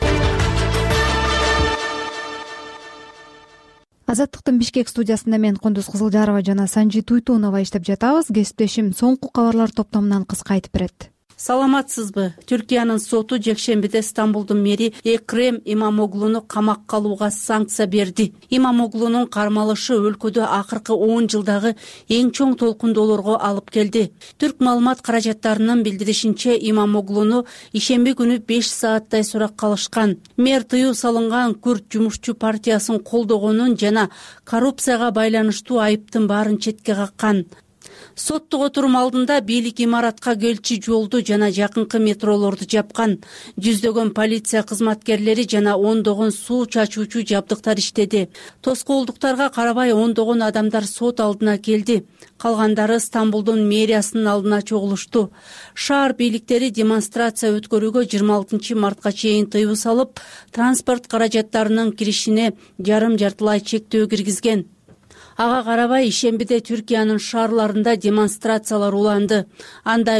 Азаттыктын Бишкек студиясында мен Кундуз Кызылжарова жана Санжи Туйтунова иштеп жатабыз. Кесиптешим соңку кабарлар топтомунан кыска айтып берет. Саламатсызбы? Түркиянын соту жекшембиде Стамбулдун мэри Экрем Имамоглуну камакка алууга санкция берди. Имамоглунун кармалышы өлкөдө акыркы 10 жылдагы эң чоң толкундоолорго алып келди. Түрк маалымат каражаттарынын билдиришинче, Имамоглуну ишемби күнү 5 сааттай суракка алышкан. Мэр тыюу салынган Күрд жумушчу партиясын колдогонун жана коррупцияга байланыштуу айыптын баарын четке каккан. Соттук отурум алдында бийлик имаратка келчи жолду жана жакынкы метролорду жапкан. Жүздөгөн полиция кызматкерлери жана ондогон суу чачуучу жабдыктар иштеди. Тоскоолдуктарга карабай ондогон адамдар сот алдына келди. Калгандары Стамбулдун мэриясынын алдына чогулушту. Шаар бийликтери демонстрация өткөрүүгө 26 мартка чейин тыюу салып, транспорт каражаттарынын киришине жарым-жартылай чектөө киргизген. Ага карабай ишембиде Түркиянын шаарларында демонстрациялар уланды. Анда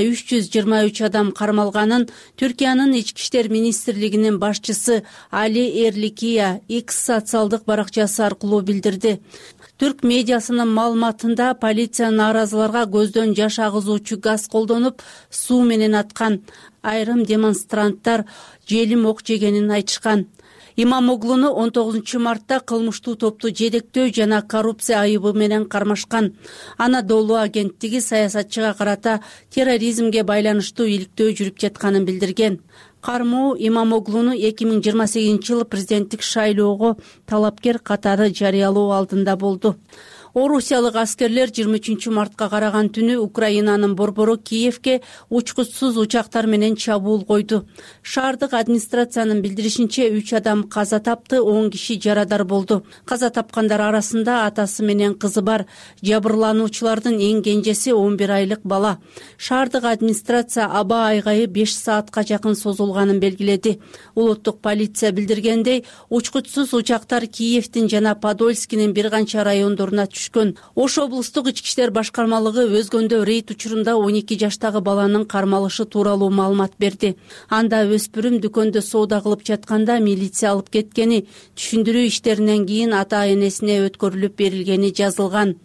323 адам кармалганын Түркиянын ички иштер министрлигинин башчысы Али Эрликия X социалдык баракчасы аркылуу билдирди. Түрк медиасынын маалыматында полиция нааразыларга көздөн жаш агызуучу газ колдонуп, суу менен аткан. Айрым демонстранттар желим ок жегенин айтышкан. Имамоглуну 19 мартта кылмыштуу топту жетектөө жана коррупция айыбы менен кармашкан. Анадолу агенттиги саясатчыга карата терроризмге байланыштуу иликтөө жүрүп жатканын билдирген. Кармоо Имамоглуну 2028 жылы президенттик шайлоого талапкер катары жарыялоо алдында болду. Орусиялык аскерлер 23 мартка караган түнү Украинанын борбору Киевке учкучсуз учактар менен чабуул койду. Шаардык администрациянын билдиришинче 3 адам каза тапты, 10 киши жарадар болду. Каза тапкандар арасында атасы менен кызы бар. Жабырлануучулардын эң кенжеси 11 айлык бала. Шаардык администрация аба айгайы 5 саатка жакын созулганын белгиледи. Улуттук полиция билдиргендей, учкучсуз учактар Киевдин жана Подольскинин бир канча райондоруна Ош облустук ички иштер башкармалыгы өзгөндө рейд учурунда 12 жаштагы баланын кармалышы тууралуу маалымат берди. Анда өспүрүм дүкөндө соода кылып жатканда милиция алып кеткени, түшүндүрүү иштеринен кийин ата-энесине өткөрүлүп берилгени жазылган.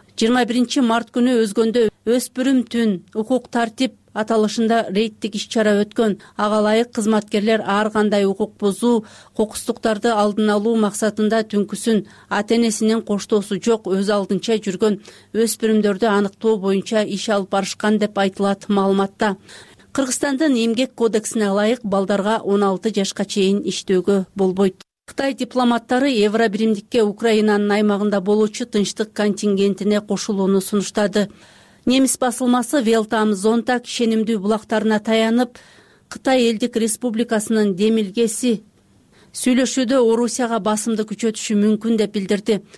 21 март күнү өзгөндө өспүрүм түн укук тартип аталышында рейдтик иш-чара өткөн. Ага ылайык кызматкерлер ар кандай укук бузуу, кокустуктарды алдын алуу максатында түнкүсүн ата-энесинин коштоосу жок өз алдынча жүргөн өспүрүмдөрдү аныктоо боюнча иш алып барышкан деп айтылат маалыматта. Кыргызстандын эмгек кодексине ылайык балдарга 16 жашка чейин иштөөгө болбойт. Кытай дипломаттары Евробиримдикке Украинанын аймагында болуучу тынчтык контингентине кошулууну сунуштады. Немис басылмасы Велтам Зонтак ишенимдүү булактарына таянып, Кытай элдик республикасынын демилгеси сүйлөшүүдө Орусияга басымды күчөтүшү мүмкүн деп билдирди.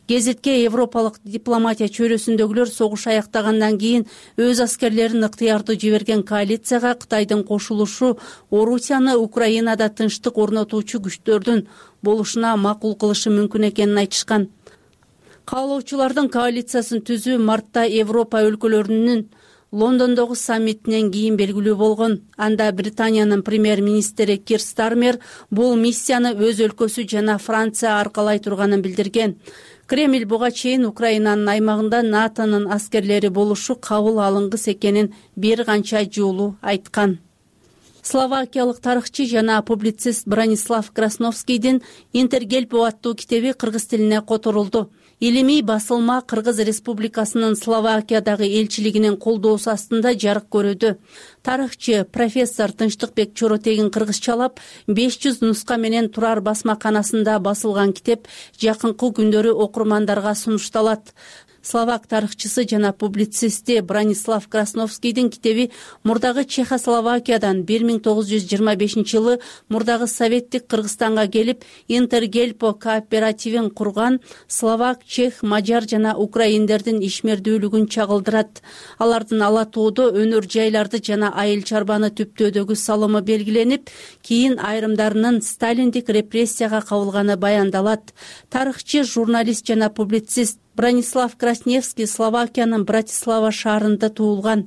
Гезитке европалык дипломатия чөйрөсүндөгүлөр согуш аяктагандан кийин өз аскерлерин ыктыярдуу жиберген коалицияга Кытайдын кошулушу Орусияны Украинада тынчтык орнотуучу күчтөрдүн болушуна макул кылышы мүмкүн экенин айтышкан. Каалоочулардын коалициясын түзүү мартта Европа өлкөлөрүнүн Лондондогу саммитинен кийин белгилүү болгон. Анда Британиянын премьер-министри Кир Стармер бул миссияны өз өлкөсү жана Франция аркалай турганын билдирген. Кремль буга чейин Украинанын аймагында НАТОнун аскерлери болушу кабыл алынгыс экенин бир канча жолу айткан. Словакиялык тарыхчы жана публицист Бронислав Красновскийдин Интергельпо аттуу китеби кыргыз тилине которулду. Илимий басылма Кыргыз Республикасынын Словакиядагы элчилигинин колдоосу астында жарык көрүүдө. Тарыхчы профессор Тынчтыкбек Чоротегин кыргызчалап 500 нуска менен турар басмаканасында басылган китеп жакынкы күндөрү окурмандарга сунушталат. Словак тарыхчысы жана публицисти Бронислав Красновскийдин китеби мурдагы Чехословакиядан 1925-жылы мурдагы советтик Кыргызстанга келип, Интергельпо кооперативин курган словак, чех, мажар жана украиндердин ишмердүүлүгүн чагылдырат. Алардын ала тоодо өнөр жайларды жана айыл чарбаны түптөөдөгү салымы белгиленип, кийин айрымдарынын сталиндик репрессияга кабылганы баяндалат. Тарыхчы, журналист жана публицист Бронислав Красневский Словакиянын Братислава шаарында туулган.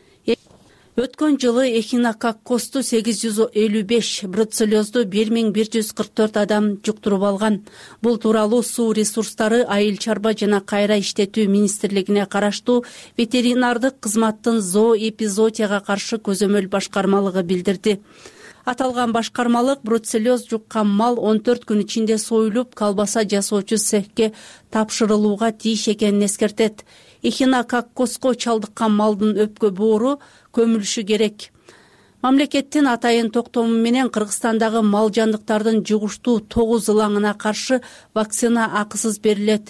Өткөн жылы эхинококкосту 855, бруцеллезду 1144 адам жуктуруп алган. Бул тууралуу суу ресурстары, айыл чарба жана кайра иштетүү министрлигине караштуу ветеринардык кызматтын зооэпизоотияга каршы көзөмөл башкармалыгы билдирди. Аталган башкармалык бруцеллез жуккан мал 14 күн ичинде союлуп, колбаса жасоочу цехке тапшырылууга тийиш экенин эскертет. Эхинококкоско чалдыккан малдын өпкө боору көмүлүшү керек. Мамлекеттин атайын токтому менен Кыргызстандагы мал жандыктардын жугуштуу 9 ылаңына каршы вакцина акысыз берилет.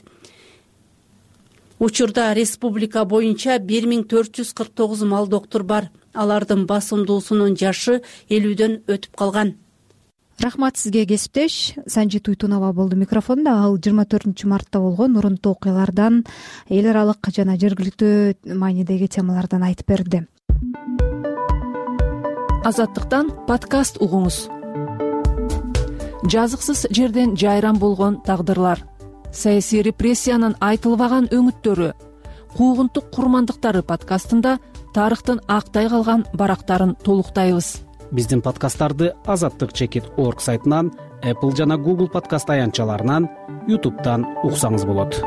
Учурда республика боюнча 1449 мал доктор бар. Алардын басымдуусунун жашы 50дөн өтүп калган. Рахмат сизге, кесиптеш. Санжи Туйтунова болду микрофондо. Ал 24-мартта болгон урунтуу окуялардан, эл аралык жана жергиликтүү маанидеги темалардан айтып берди. Азаттыктан подкаст угуңуз. Жазыксыз жерден жайран болгон тагдырлар, саясий репрессиянын айтылбаган өңүттөрү, куугунтук курмандыктары подкастында тарыхтын актай калган барактарын толуктайбыз. Биздин подкасттарды azattik.org сайтынан, Apple жана Google подкаст аянтчаларынан, YouTube'дан уксаңыз болот.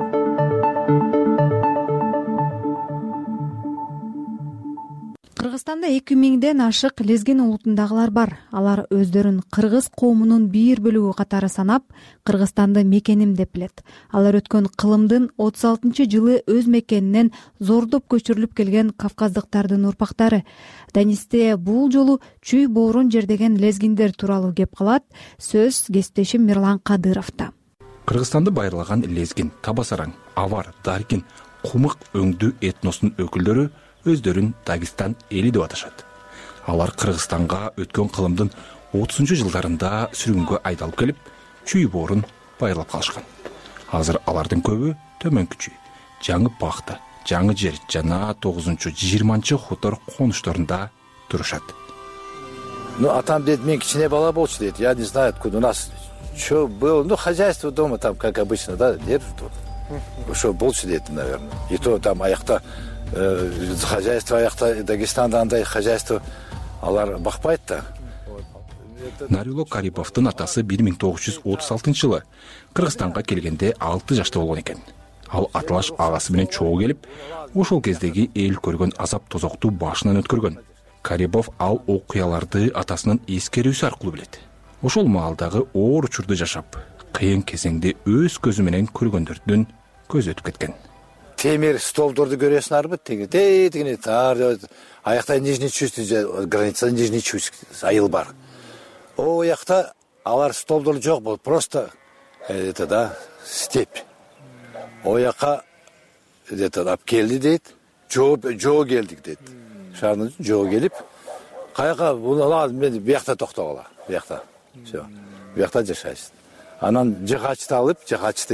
Кыргызстанда 2000ден ашык лезгин улутундагылар бар. Алар өздөрүн кыргыз коомунун бир бөлүгү катары санап, Кыргызстанды мекеним деп билет. Алар өткөн кылымдын 36-жылы өз мекенинен зордоп көчүрүлүп келген кавказдыктардын урпактары. Данисте бул жолу чүй боорун жердеген лезгиндер тууралуу кеп калат. Сөз кесиптешим Мирлан Кадыровдо. Кыргызстанды байырлаган лезгин, Кабасараң, Авар, Даркин, Кумык өңдүү этносунун өкүлдөрү өздөрүн Дагестан эли деп аташат. Алар Кыргызстанга өткөн кылымдын 30-жылдарында сүргүнгө айдалып келип, чүй боорун байырлап калышкан. Азыр алардын көбү төмөнкү чүй, жаңы Пахта, жаңы жер жана 9-20 хутор конушторунда турушат. А там, дед, мен кичине бала болчу, дед, я не знаю, откуда у нас что было, хозяйство дома там, как обычно, да, держит тут. Что болчу, дед, наверное. И то там аякта хозяйство аякта Дагестанда андай хозяйство алар бакпайт да. Нарило Кариповдун атасы 1936-жылы Кыргызстанга келгенде 6 жашта болгон экен. Ал аталаш агасы менен чогуу келип, ошол кездеги эл көргөн азап тозокту башынан өткөргөн. Карипов ал окуяларды атасынын эскерүүсү аркылуу билет. Ошол маалдагы оор учурду жашап, кыйын кезеңде өз көзү менен көргөндөрдүн көзү өтүп кеткен. Темир столдорду көрөсүңөрбү? Тегине аякта Нижний Чуйск, граница Нижний Чуйск айыл бар. О якта алар столдор жок болуп, просто это да, степь. О яка это ап келди дейт, жоо келдик дейт. Шаардын жоо келип, каяка мен биякта токтогула, биякта. Всё. Биякта жашайсың. Анан жыгачты алып, жыгачты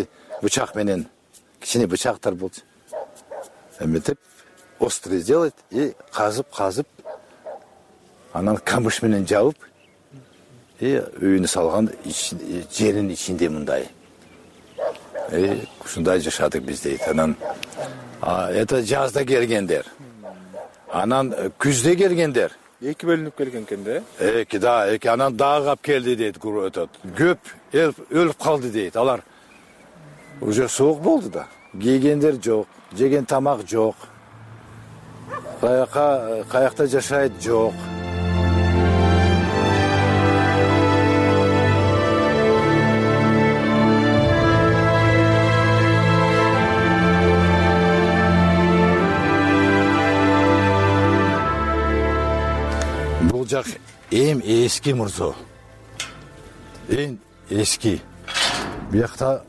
бычак менен, кичине бычактар болчу. Эметип острый сделать и казып, анан камыш менен жабып, и үйүнө салган жерин ичинде мындай. Ушундай жашадык биз дейт. Анан это жазда келгендер. Анан күздө келгендер. Эки бөлүнүп келген экен да? Эки, анан дагы кап келди дейт, көп өлүп калды дейт. Алар уже суук болду да. Кийгендер жок, жеген тамак жок. Каякта жашайт жок. Бул жак эң эски мурзо. Эң эски. Биякта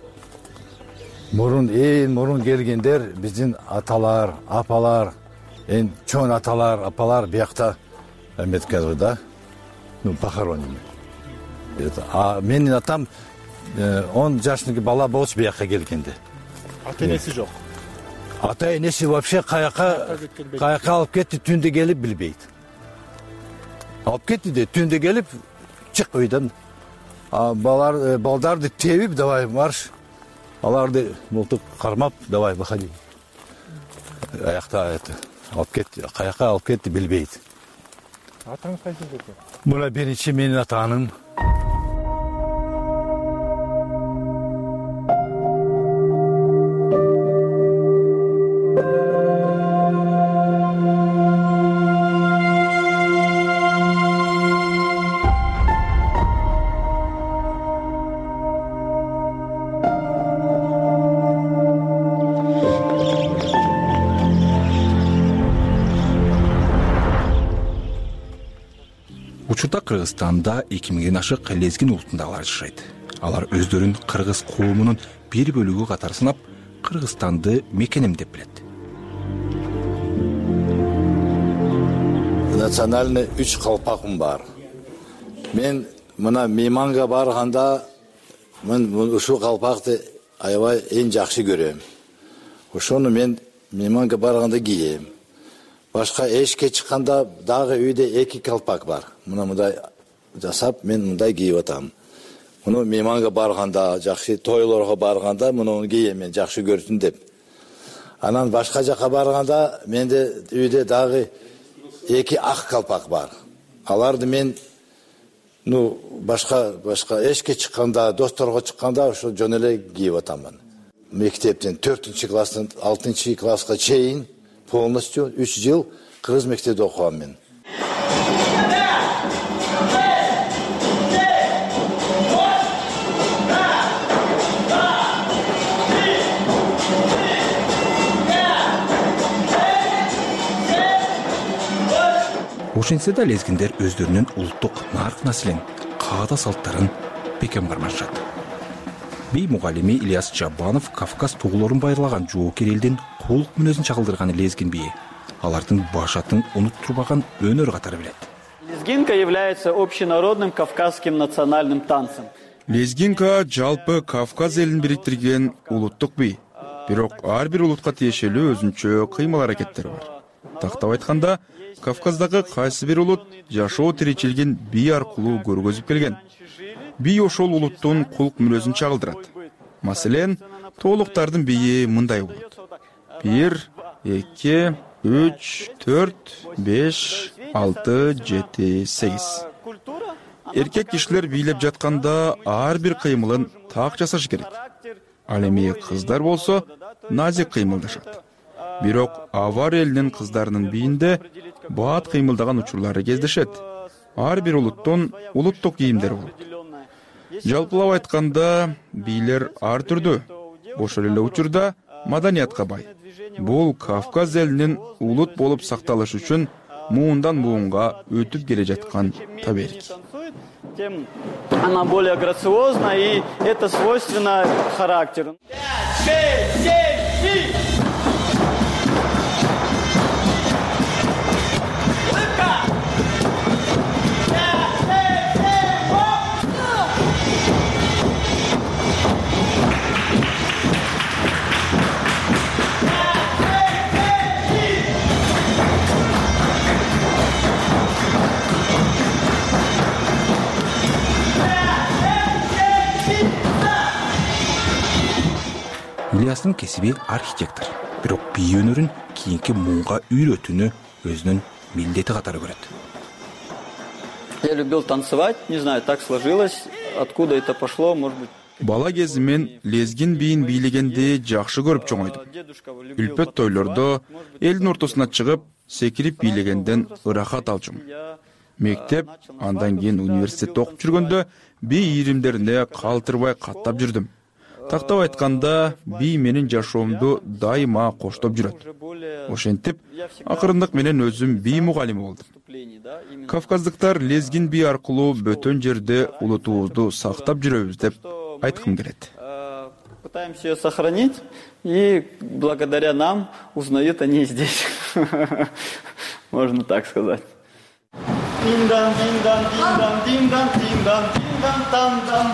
мурун келгендер биздин аталар, апалар, эң чоң аталар, апалар биякта эметкен да. Похоронены. Менин атам 10 жаштагы бала болчу биякка келгенде. Ата-энеси жок. Ата-энеси вообще каяка алып кетти, түндө келип билбейт. Алып кетти де, түндө келип чык үйдөн. Балдарды тебип, давай марш. Аларды мылтык кармап, давай выходи. Аякта алып кетти, каяка алып кетти билбейт. Атаңыз кайсы экен? Мына биринчи менин атаным. Учурда Кыргызстанда 2000ден ашык лезгин улутундагылар жашайт. Алар өздөрүн кыргыз коомунун бир бөлүгү катары санап, Кыргызстанды мекенем деп билет. Национальный 3 калпакым бар. Мен мына мейманга барганда мен ушу калпакты аябай эң жакшы көрөм. Ошону мен мейманга барганда кийем. Башка эшикке чыкканда дагы үйдө 2 калпак бар. Мындай жасап мен мындай кийип атам. Муну мейманга барганда, жакшы тойлорго барганда муну кийем мен жакшы көрсүн деп. Анан башка жака барганда менде үйдө дагы 2 ак калпак бар. Аларды мен башка эшикке чыкканда, досторго чыкканда ошо жөн эле кийип атамын. Мектептен 4-класстан 6-класска чейин полностью 3 жыл кыргыз мектебинде окугам мен. Ошентсе да лезгиндер өздөрүнүн улуттук нарк населин, каада салттарын бекем кармашат. Би мугалими Ильяс Жабанов Кавказ туулорун байырлаган жоокер элдин кулук мүнөзүн чагылдырган лезгин бии. Алардын башатын унуттурбаган өнөр катары билет. Лезгинка является общенародным кавказским национальным танцем. Лезгинка жалпы Кавказ элин бириктирген улуттук бий. Бирок ар бир улутка тиешелүү өзүнчө кыймыл аракеттери бар. Тактап айтканда, Кавказдагы кайсы бир улут жашоо тиричилигин бий аркылуу көргөзүп келген. Бий ошол улуттун кулук мүнөзүн чагылдырат. Маселен, тоолуктардын бийи мындай болот. 1, 2, 3, 4, 5, 6, 7, 8. Эркек кишилер бийлеп жатканда ар бир кыймылын так жасаш керек. Ал эми кыздар болсо назик кыймылдашат. Бирок авар элинин кыздарынын бийинде баат кыймылдаган учурлары кездешет. Ар бир улуттун улуттук кийимдери болот. Жалпылап айтканда, бийлер ар түрдүү. Ошол эле учурда маданиятка бай. Бул Кавказ элинин улут болуп сакталышы үчүн муундан муунга өтүп келе жаткан таберик. Она более грациозна, и это свойственно характеру. 5, 6, 7, Ильястын кесиби архитектор, бирок бий өнөрүн кийинки муунга үйрөтүүнү өзүнүн милдети катары көрөт. Я любил танцевать, не знаю, так сложилось, откуда это пошло, может быть. Бала кезимен лезгин бийин бийлегенди жакшы көрүп чоңойдум. Үлпөт тойлордо элдин ортосуна чыгып, секирип бийлегенден ырахат алчумун. Мектеп, андан кийин университетте окуп жүргөндө бий ийримдерине калтырбай каттап жүрдүм. Тактап айтканда, бий менин жашоомду дайыма коштоп жүрөт. Ошентип, акырындык менен өзүм бий мугалими болдум. Кавказдыктар лезгин бий аркылуу бөтөн жерде улутубузду сактап жүрөбүз деп айткым келет. Пытаемся ее сохранить, и благодаря нам узнают они здесь. Можно так сказать. Дин-дан, дин-дан, дин-дан, дин-дан, дин-дан, дин-дан, там-дан.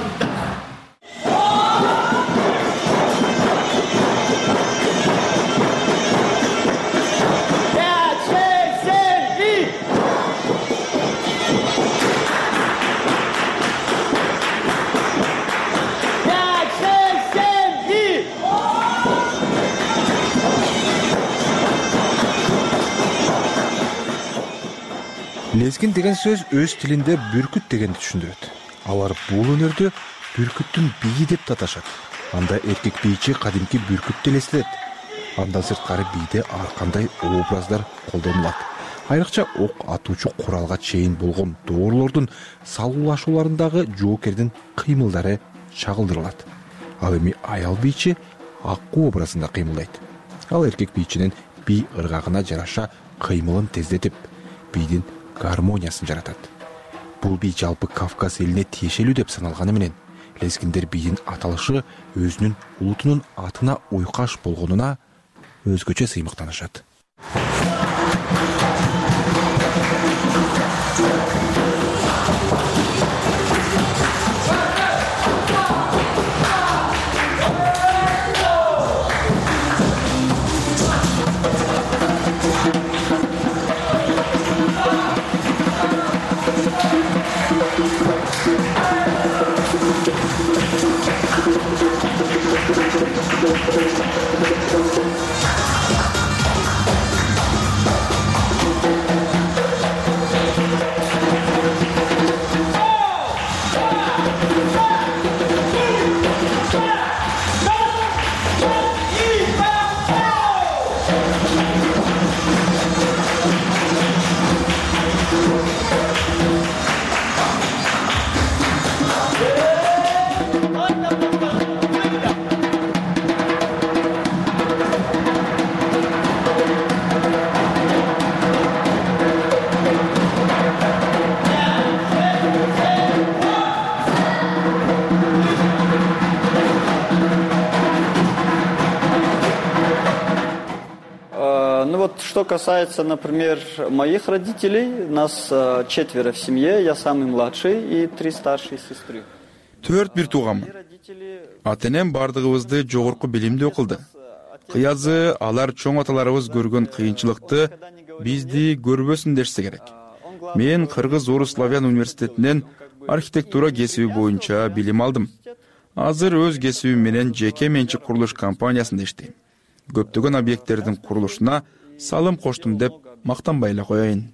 Лезгин деген сөз өз тилинде бүркүт дегенди түшүндүрөт. Алар бул өнөрдү бүркүттүн бийи деп таташат. Анда эркек бийчи кадимки бүркүттү элестетет. Андан сырткары бийде ар кандай образдар колдонулат. Айрыкча ок атуучу куралга чейин болгон доорлордун салуулашууларындагы жоокердин кыймылдары чагылдырылат. Ал эми аял бийчи аккуу образында кыймылдайт. Ал эркек бийчинин бий ыргагына жараша кыймылын тездетип, бийдин гармониясын жаратат. Бул бий жалпы Кавказ элине тиешелүү деп саналганы менен, лезгиндер бийдин аталышы өзүнүн улутунун атына уйкаш болгонуна өзгөчө сыймыктанышат. Что касается, например, моих родителей, нас 4 в семье, я самый младший и 3 старшие сестры. 4 бир тууганмын. Ата-энем бардыгыбызды жогорку билимде окулду. Кыязы алар чоң аталарыбыз көргөн кыйынчылыкты бизди көрбөсүн дешсе керек. Мен Кыргыз-Орус Славян университетинен архитектура кесиби боюнча билим алдым. Азыр өз кесибим менен жеке менчик курулуш компаниясында иштейм. Көптөгөн объекттердин курулушуна салым коштум деп мактанбай эле коеюн.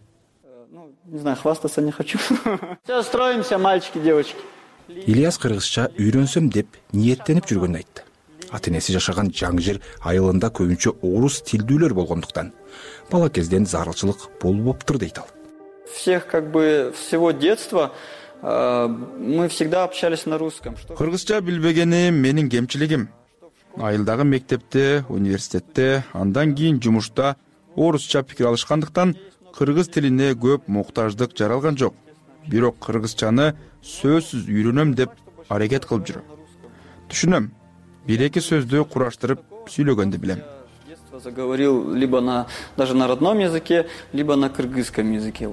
Не знаю, хвастаться не хочу. Все строимся, мальчики, девочки. Ильяс кыргызча үйрөнсөм деп ниеттенип жүргөнүн айтты. Ата-энеси жашаган жаңы жер айылында көбүнчө орус тилдүүлөр болгондуктан бала кезден зарылчылык болуптур дейт ал. Всего детства мы всегда общались на русском. Кыргызча билбегени менин кемчилигим. Айылдагы мектепте, университетте, андан кийин жумушта орусча пикир алышкандыктан кыргыз тилине көп муктаждык жаралган жок. Бирок кыргызчаны сөзсүз үйрөнөм деп аракет кылып жүрөм. Түшүнөм. 1-2 сөздү кураштырып сүйлөгөндү билем. Заговорил либо даже на родном языке, либо на кыргызском языке.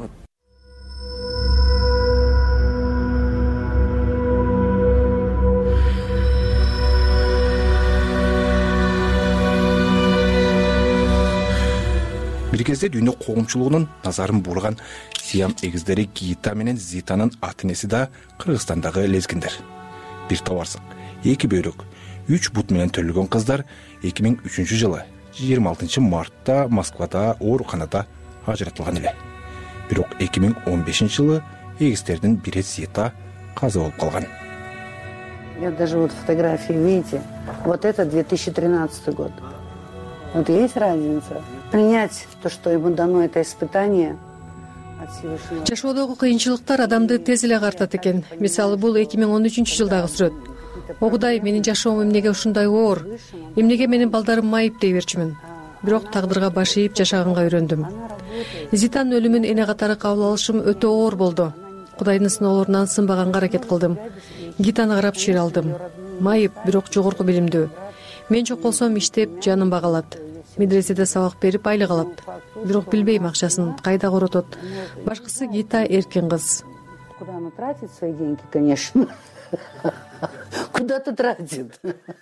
Бир кезде дүйнө коомчулугунун назарын бурган Сиам эгиздери Гита менен Зитанын ата-энеси да Кыргызстандагы лезгиндер. Бир табарсак, эки бөйрөк, 3 бут менен төрөлгөн кыздар 2003-жылы 26 мартта Москвада ооруканада ажыратылган эле. Бирок 2015-жылы эгизтердин бири Света каза болуп калган. Я даже вот фотографии, видите, вот это 2013 год. Вот есть разница. Принять то, что ему дано это испытание от Всевышнего. Жашоодогу кыйынчылыктар адамды тез эле картат экен. Мисалы бул 2013-жылдагы сүрөт. О Кудай, менин жашоом эмнеге ушундай оор? Эмнеге менин балдарым майып дей берчүмүн. Бирок тагдырга баш ийип жашаганга үйрөндүм. Зитанын өлүмүн эне катары кабыл алышым өтө оор болду. Кудайдын сыноолорунан сынбаганга аракет кылдым. Гитаны карап шир алдым. Майып, бирок жогорку билимдүү. Мен жок болсом иштеп жаным багалат. Медреседе сабак берип айлык алат. Бирок билбейм акчасын кайда коротот. Башкысы Гита эркин кыз. Куда она тратит свои деньги, конечно. Куда-то тратит.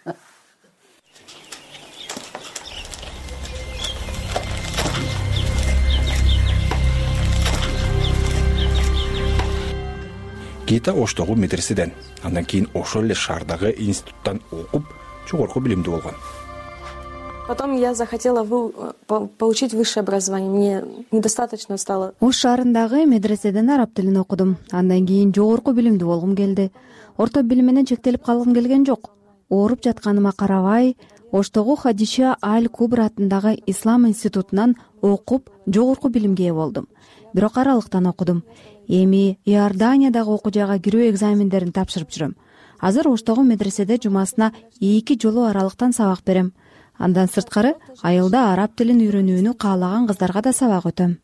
Гита Оштогу медреседен, андан кийин ошол эле шаардагы институттан окуп, жогорку билимдүү болгон. Потом я захотела получить высшее образование. Мне недостаточно стало. Ош шаарындагы медреседен араб тилин окудум. Андан кийин жогорку билимдүү болгум келди. Орто билим менен чектелип калгым келген жок. Ооруп жатканыма карабай, Оштогу Хадиша Аль-Кубра атындагы Ислам институтунан окуп, жогорку билимге ээ болдум. Бирок аралыктан окудум. Эми Иорданиядагы окуу жайга кирүү экзамендерин тапшырып жүрөм. Азыр Оштогу медреседе жумасына 2 жолу аралыктан сабак берем. Андан сырткары айылда араб тилин үйрөнүүнү каалаган кыздарга да сабак өтөм.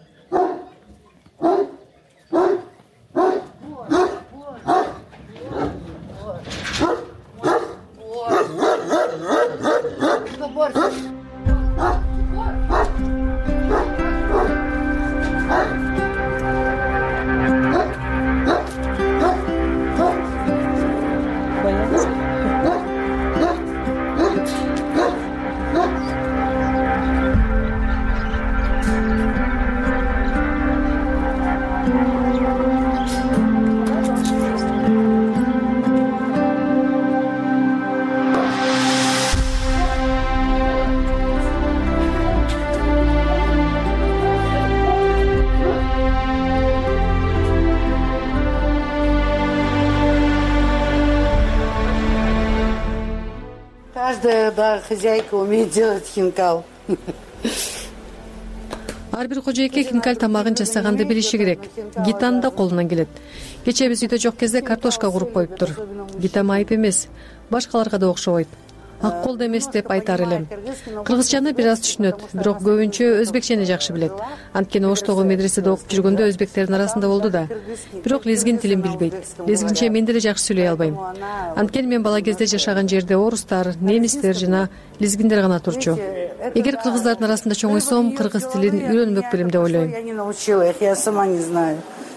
Каждая хозяйка умеет делать хинкал. Ар бир кожойке хинкал тамагын жасаганды билиши керек. Гитанын да колунан келет. Кече биз үйдө жок кезде картошка куруп коюптур. Гита майып эмес, башкаларга да окшобойт. Ак колду эмес деп айтар элем. Кыргызчаны бир аз түшүнөт, бирок көбүнчө өзбекчени жакшы билет. Анткени Оштогу медреседе окуп жүргөндө өзбектердин арасында болду да. Бирок лезгин тилин билбейт. Лезгинче мен деле жакшы сүйлөй албайм. Анткени мен бала кезде жашаган жерде орустар, немистер жана лезгиндер гана турчу. Эгер кыргыздардын арасында чоңойсом, кыргыз тилин үйрөнмөк белем деп ойлойм. Я не научила их, я сама не знаю.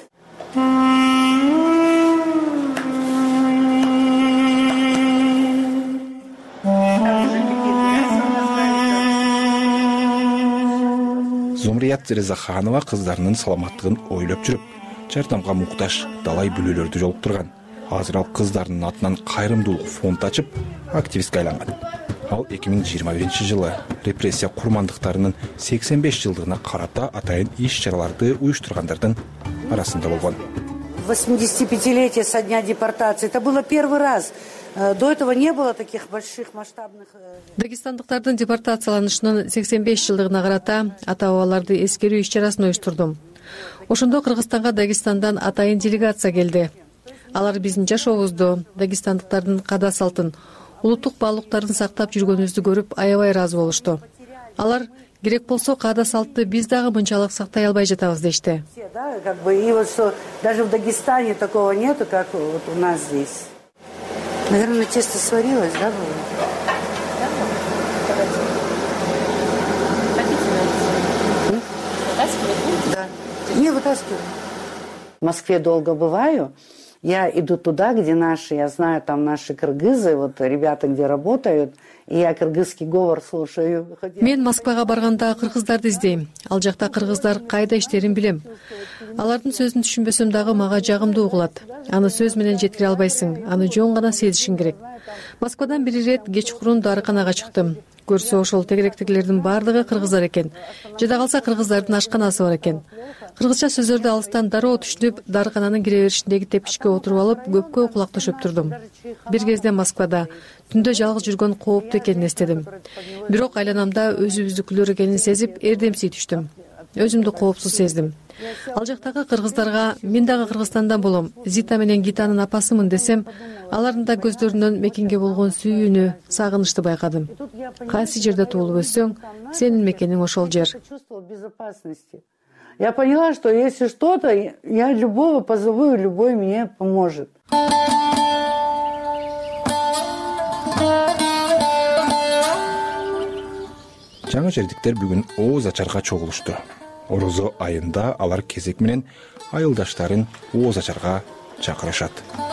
Зумрият Резаханова кыздарынын саламаттыгын ойлоп жүрүп, жардамга муктаж далай бүлөлөрдү жолуктурган. Азыр ал кыздарынын атынан кайрымдуулук фонд ачып, активистке айланган. Ал 2021-жылы репрессия курмандыктарынын 85 жылдыгына карата атайын иш-чараларды уюштургандардын арасында болгон. 85-летие со дня депортации. Это было первый раз. До этого не было таких больших масштабных. Дагестандыктардын депортацияланышынын 85 жылдыгына карата ата-бабаларды эскерүү иш-чарасын уюштурдум. Ошондо Кыргызстанга Дагестандан атайын делегация келди. Алар биздин жашообузду, дагестандыктардын када салтын, улуттук баалуулуктарын сактап жүргөнүбүздү көрүп аябай ыраазы болушту. Алар керек болсо када салтты биз дагы мынчалык сактай албай жатабыз дешти. И вот что даже в Дагестане такого нету, как вот у нас здесь. Наверное, тесто сварилось, да, было? Да. Не вытаскиваю. В Москве долго бываю. Я иду туда, где наши, я знаю, там наши кыргызы, вот ребята, где работают, и я кыргызский говор слушаю. Мен Москвага барганда кыргыздарды издейм. Ал жакта кыргыздар кайда иштерин билем. Алардын сөзүн түшүнбөсөм дагы мага жагымдуу угулат. Аны сөз менен жеткире албайсың, аны жон гана сезишиң керек. Москвадан бир ирет кечкурун дарыканага чыктым. Көрсө ошол тегеректегилердин баардыгы кыргыздар экен. Жада калса кыргыздардын ашканасы бар экен. Кыргызча сөздөрдү алыстан дароо түшүнүп, дарыкананын кире беришиндеги тепкичке отуруп алып, көпкө кулак төшөп турдум. Бир кезде Москвада түндө жалгыз жүргөн кооптуу экенин эстедим. Бирок айланамда өзүбүздүкүлөр экенин сезип, эрдемсий түштүм. Өзүмдү коопсуз сездим. Ал жактагы кыргыздарга мен дагы Кыргызстандан болом, Зита менен Гитанын апасымын десем, алардын да көздөрүнөн мекенге болгон сүйүүнү, сагынычты байкадым. Кайсы жерде туулуп өссөң, сенин мекениң ошол жер. Я поняла, что если что-то, я любого позову, и любой мне поможет. Жаңы жердиктер бүгүн ооз ачарга чогулушту. Орозо айында алар кезек менен айылдаштарын ооз ачарга чакырышат.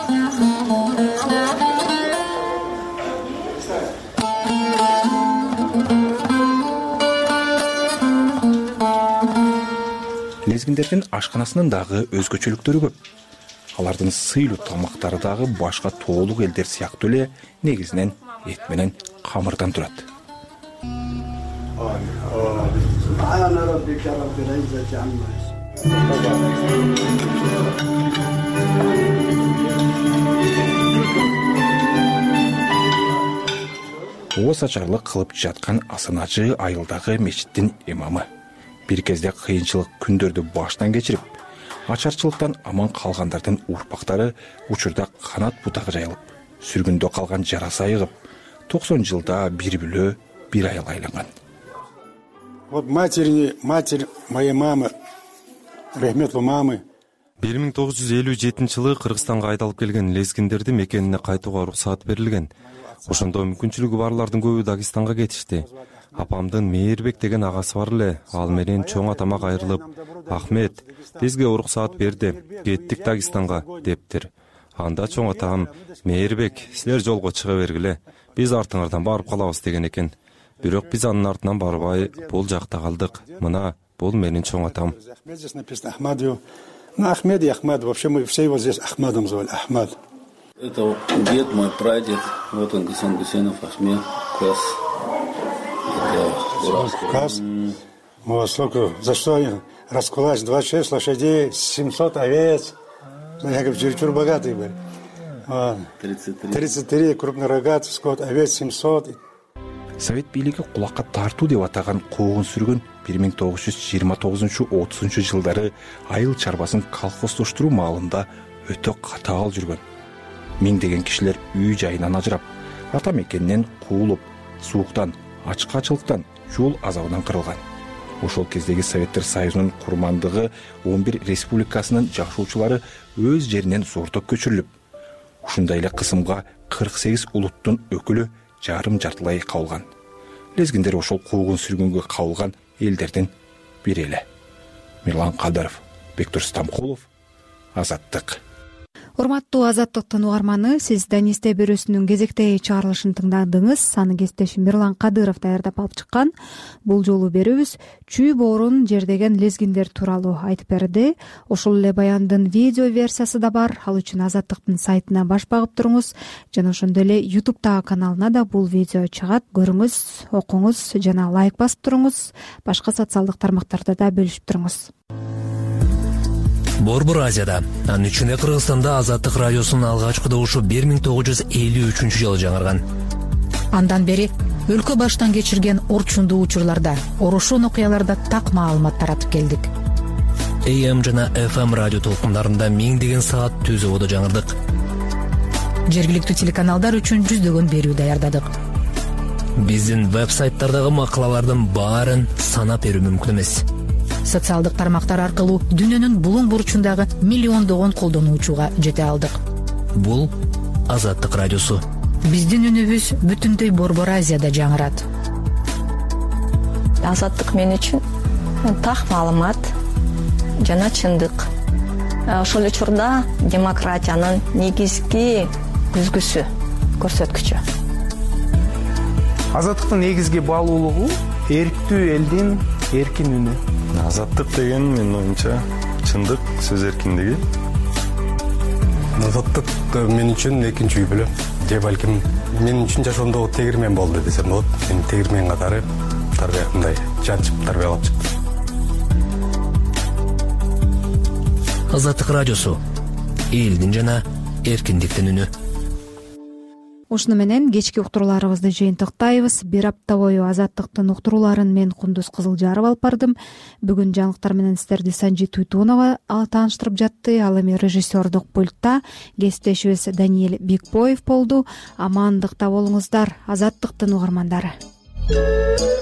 Лезгиндердин ашканасынын дагы өзгөчөлүктөрү көп. Алардын сыйлуу тамактары дагы башка тоолук элдер сыяктуу эле негизинен эт менен камырдан турат. Ооз ачарлык кылып жаткан Асанажы айылдагы мечиттин имамы. Бир кезде кыйынчылык күндөрдү баштан кечирип, ачарчылыктан аман калгандардын урпактары учурда канат бутак жайылып, сүргүндө калган жарасы айыгып, 90 жылда бир бүлө, бир айыл айланган. Вот матерь моей мамы, рахметлуу мамы. 1957-жылы Кыргызстанга айдалып келген лезгиндерди мекенине кайтууга уруксаат берилген. Ошондо мүмкүнчүлүгү барлардын көбү Дагестанга кетишти. Апамдын Мээрбек деген агасы бар эле, ал менен чоң атама кайрылып, "Ахмет, бизге уруксаат берди, кеттик Дагестанга" дептир. Анда чоң атам "Мээрбек, силер жолго чыга бергиле, биз артыңардан барып калабыз" деген экен. Бирок биз анын артынан барбай, бул жакта калдык. Мына, бул менин чоң атам. Здесь написано Ахмад. Ну, Ахмед и Ахмад, вообще мы все его здесь Ахмадом звали, Ахмад. Это дед мой, прадед, вот он, Гусейн Гусейнов, Ахмед, Кас. Кас. Вот сколько, за что они раскулачили, 26 лошадей, 700 овец. Я говорю, чересчур богатые были. 33 крупнорогатый скот, овец 700. Совет бийлиги кулакка тартуу деп атаган куугун сүргөн 1929-30 жылдары айыл чарбасын колхоздоштуруу маалында өтө катаал жүргөн. Миңдеген кишилер үй жайынан ажырап, ата мекенинен куулуп, сууктан, ачкачылыктан, жол азабынан кырылган. Ошол кездеги Советтер Союзунун курмандыгы 11 республикасынын жашоочулары өз жеринен зортоп көчүрүлүп, ушундай эле кысымга 48 улуттун өкүлү жарым-жартылай кабылган. Лезгиндер ошол куугун сүргөнгө кабылган элдердин бири эле. Мирлан Кадыров, Бектур Стамкулов, Азаттык. Урматтуу Азаттыктын угарманы, сиз Данисте бирөөсүнүн кезектеги чыгарылышын тыңдадыңыз. Аны кесиптешим Мирлан Кадыров даярдап алып чыккан. Бул жолу берүүбүз чүй боорун жердеген лезгиндер тууралуу айтып берди. Ошол эле баяндын видео версиясы да бар. Ал үчүн Азаттыктын сайтына баш багып туруңуз. Жана ошондой эле YouTube'дагы каналына да бул видео чыгат. Көрүңүз, окуңуз жана лайк басып туруңуз. Башка социалдык тармактарда да бөлүшүп туруңуз. Борбор Азияда, анын ичинде Кыргызстанда Азаттык радиосунун алгачкы добушу 1953 жылы жаңырган. Андан бери өлкө баштан кечирген орчундуу учурларда, орушун окуяларда так маалымат таратып келдик. AM жана FM радио толкундарында миңдеген саат түзүүдө жаңырдык. Жергиликтүү телеканалдар үчүн жүздөгөн берүү даярдадык. Биздин веб-сайттардагы макалалардын баарын санап берүү мүмкүн эмес. Социалдык тармактар аркылуу дүйнөнүн булуң бурчундагы миллиондогон колдонуучуга жете алдык. Бул Азаттык радиосу. Биздин үнүбүз бүтүндөй Борбор Азияда жаңырат. Азаттык мен үчүн так маалымат жана чындык. ошол учурда демократиянын негизги күзгүсү, көрсөткүчү. Азаттыктын негизги баалуулугу эрктүү элдин эркин үнү. Азаттык деген менин оюмча чындык, сөз эркиндиги. Азаттык мен үчүн экинчи үй бүлө. Же балким мен үчүн жашоомдогу тегирмен болду десем болот. Мен тегирмен катары тарбиягындай жанчып тарбиялап чыктым. Азаттык радиосу элдин жана эркиндиктин үнү. Ушуну менен кечки уктурууларыбызды жыйынтыктайбыз. Бир апта бою Азаттыктын уктурууларын мен Кундуз Кызылжаров алып бардым. Бүгүн жаңылыктар менен сиздерди Санжи Туйтунова тааныштырып жатты. Ал эми режиссердук пультта кесиптешибиз Даниэль Бекбоев болду. Амандыкта болуңуздар, Азаттыктын угармандары.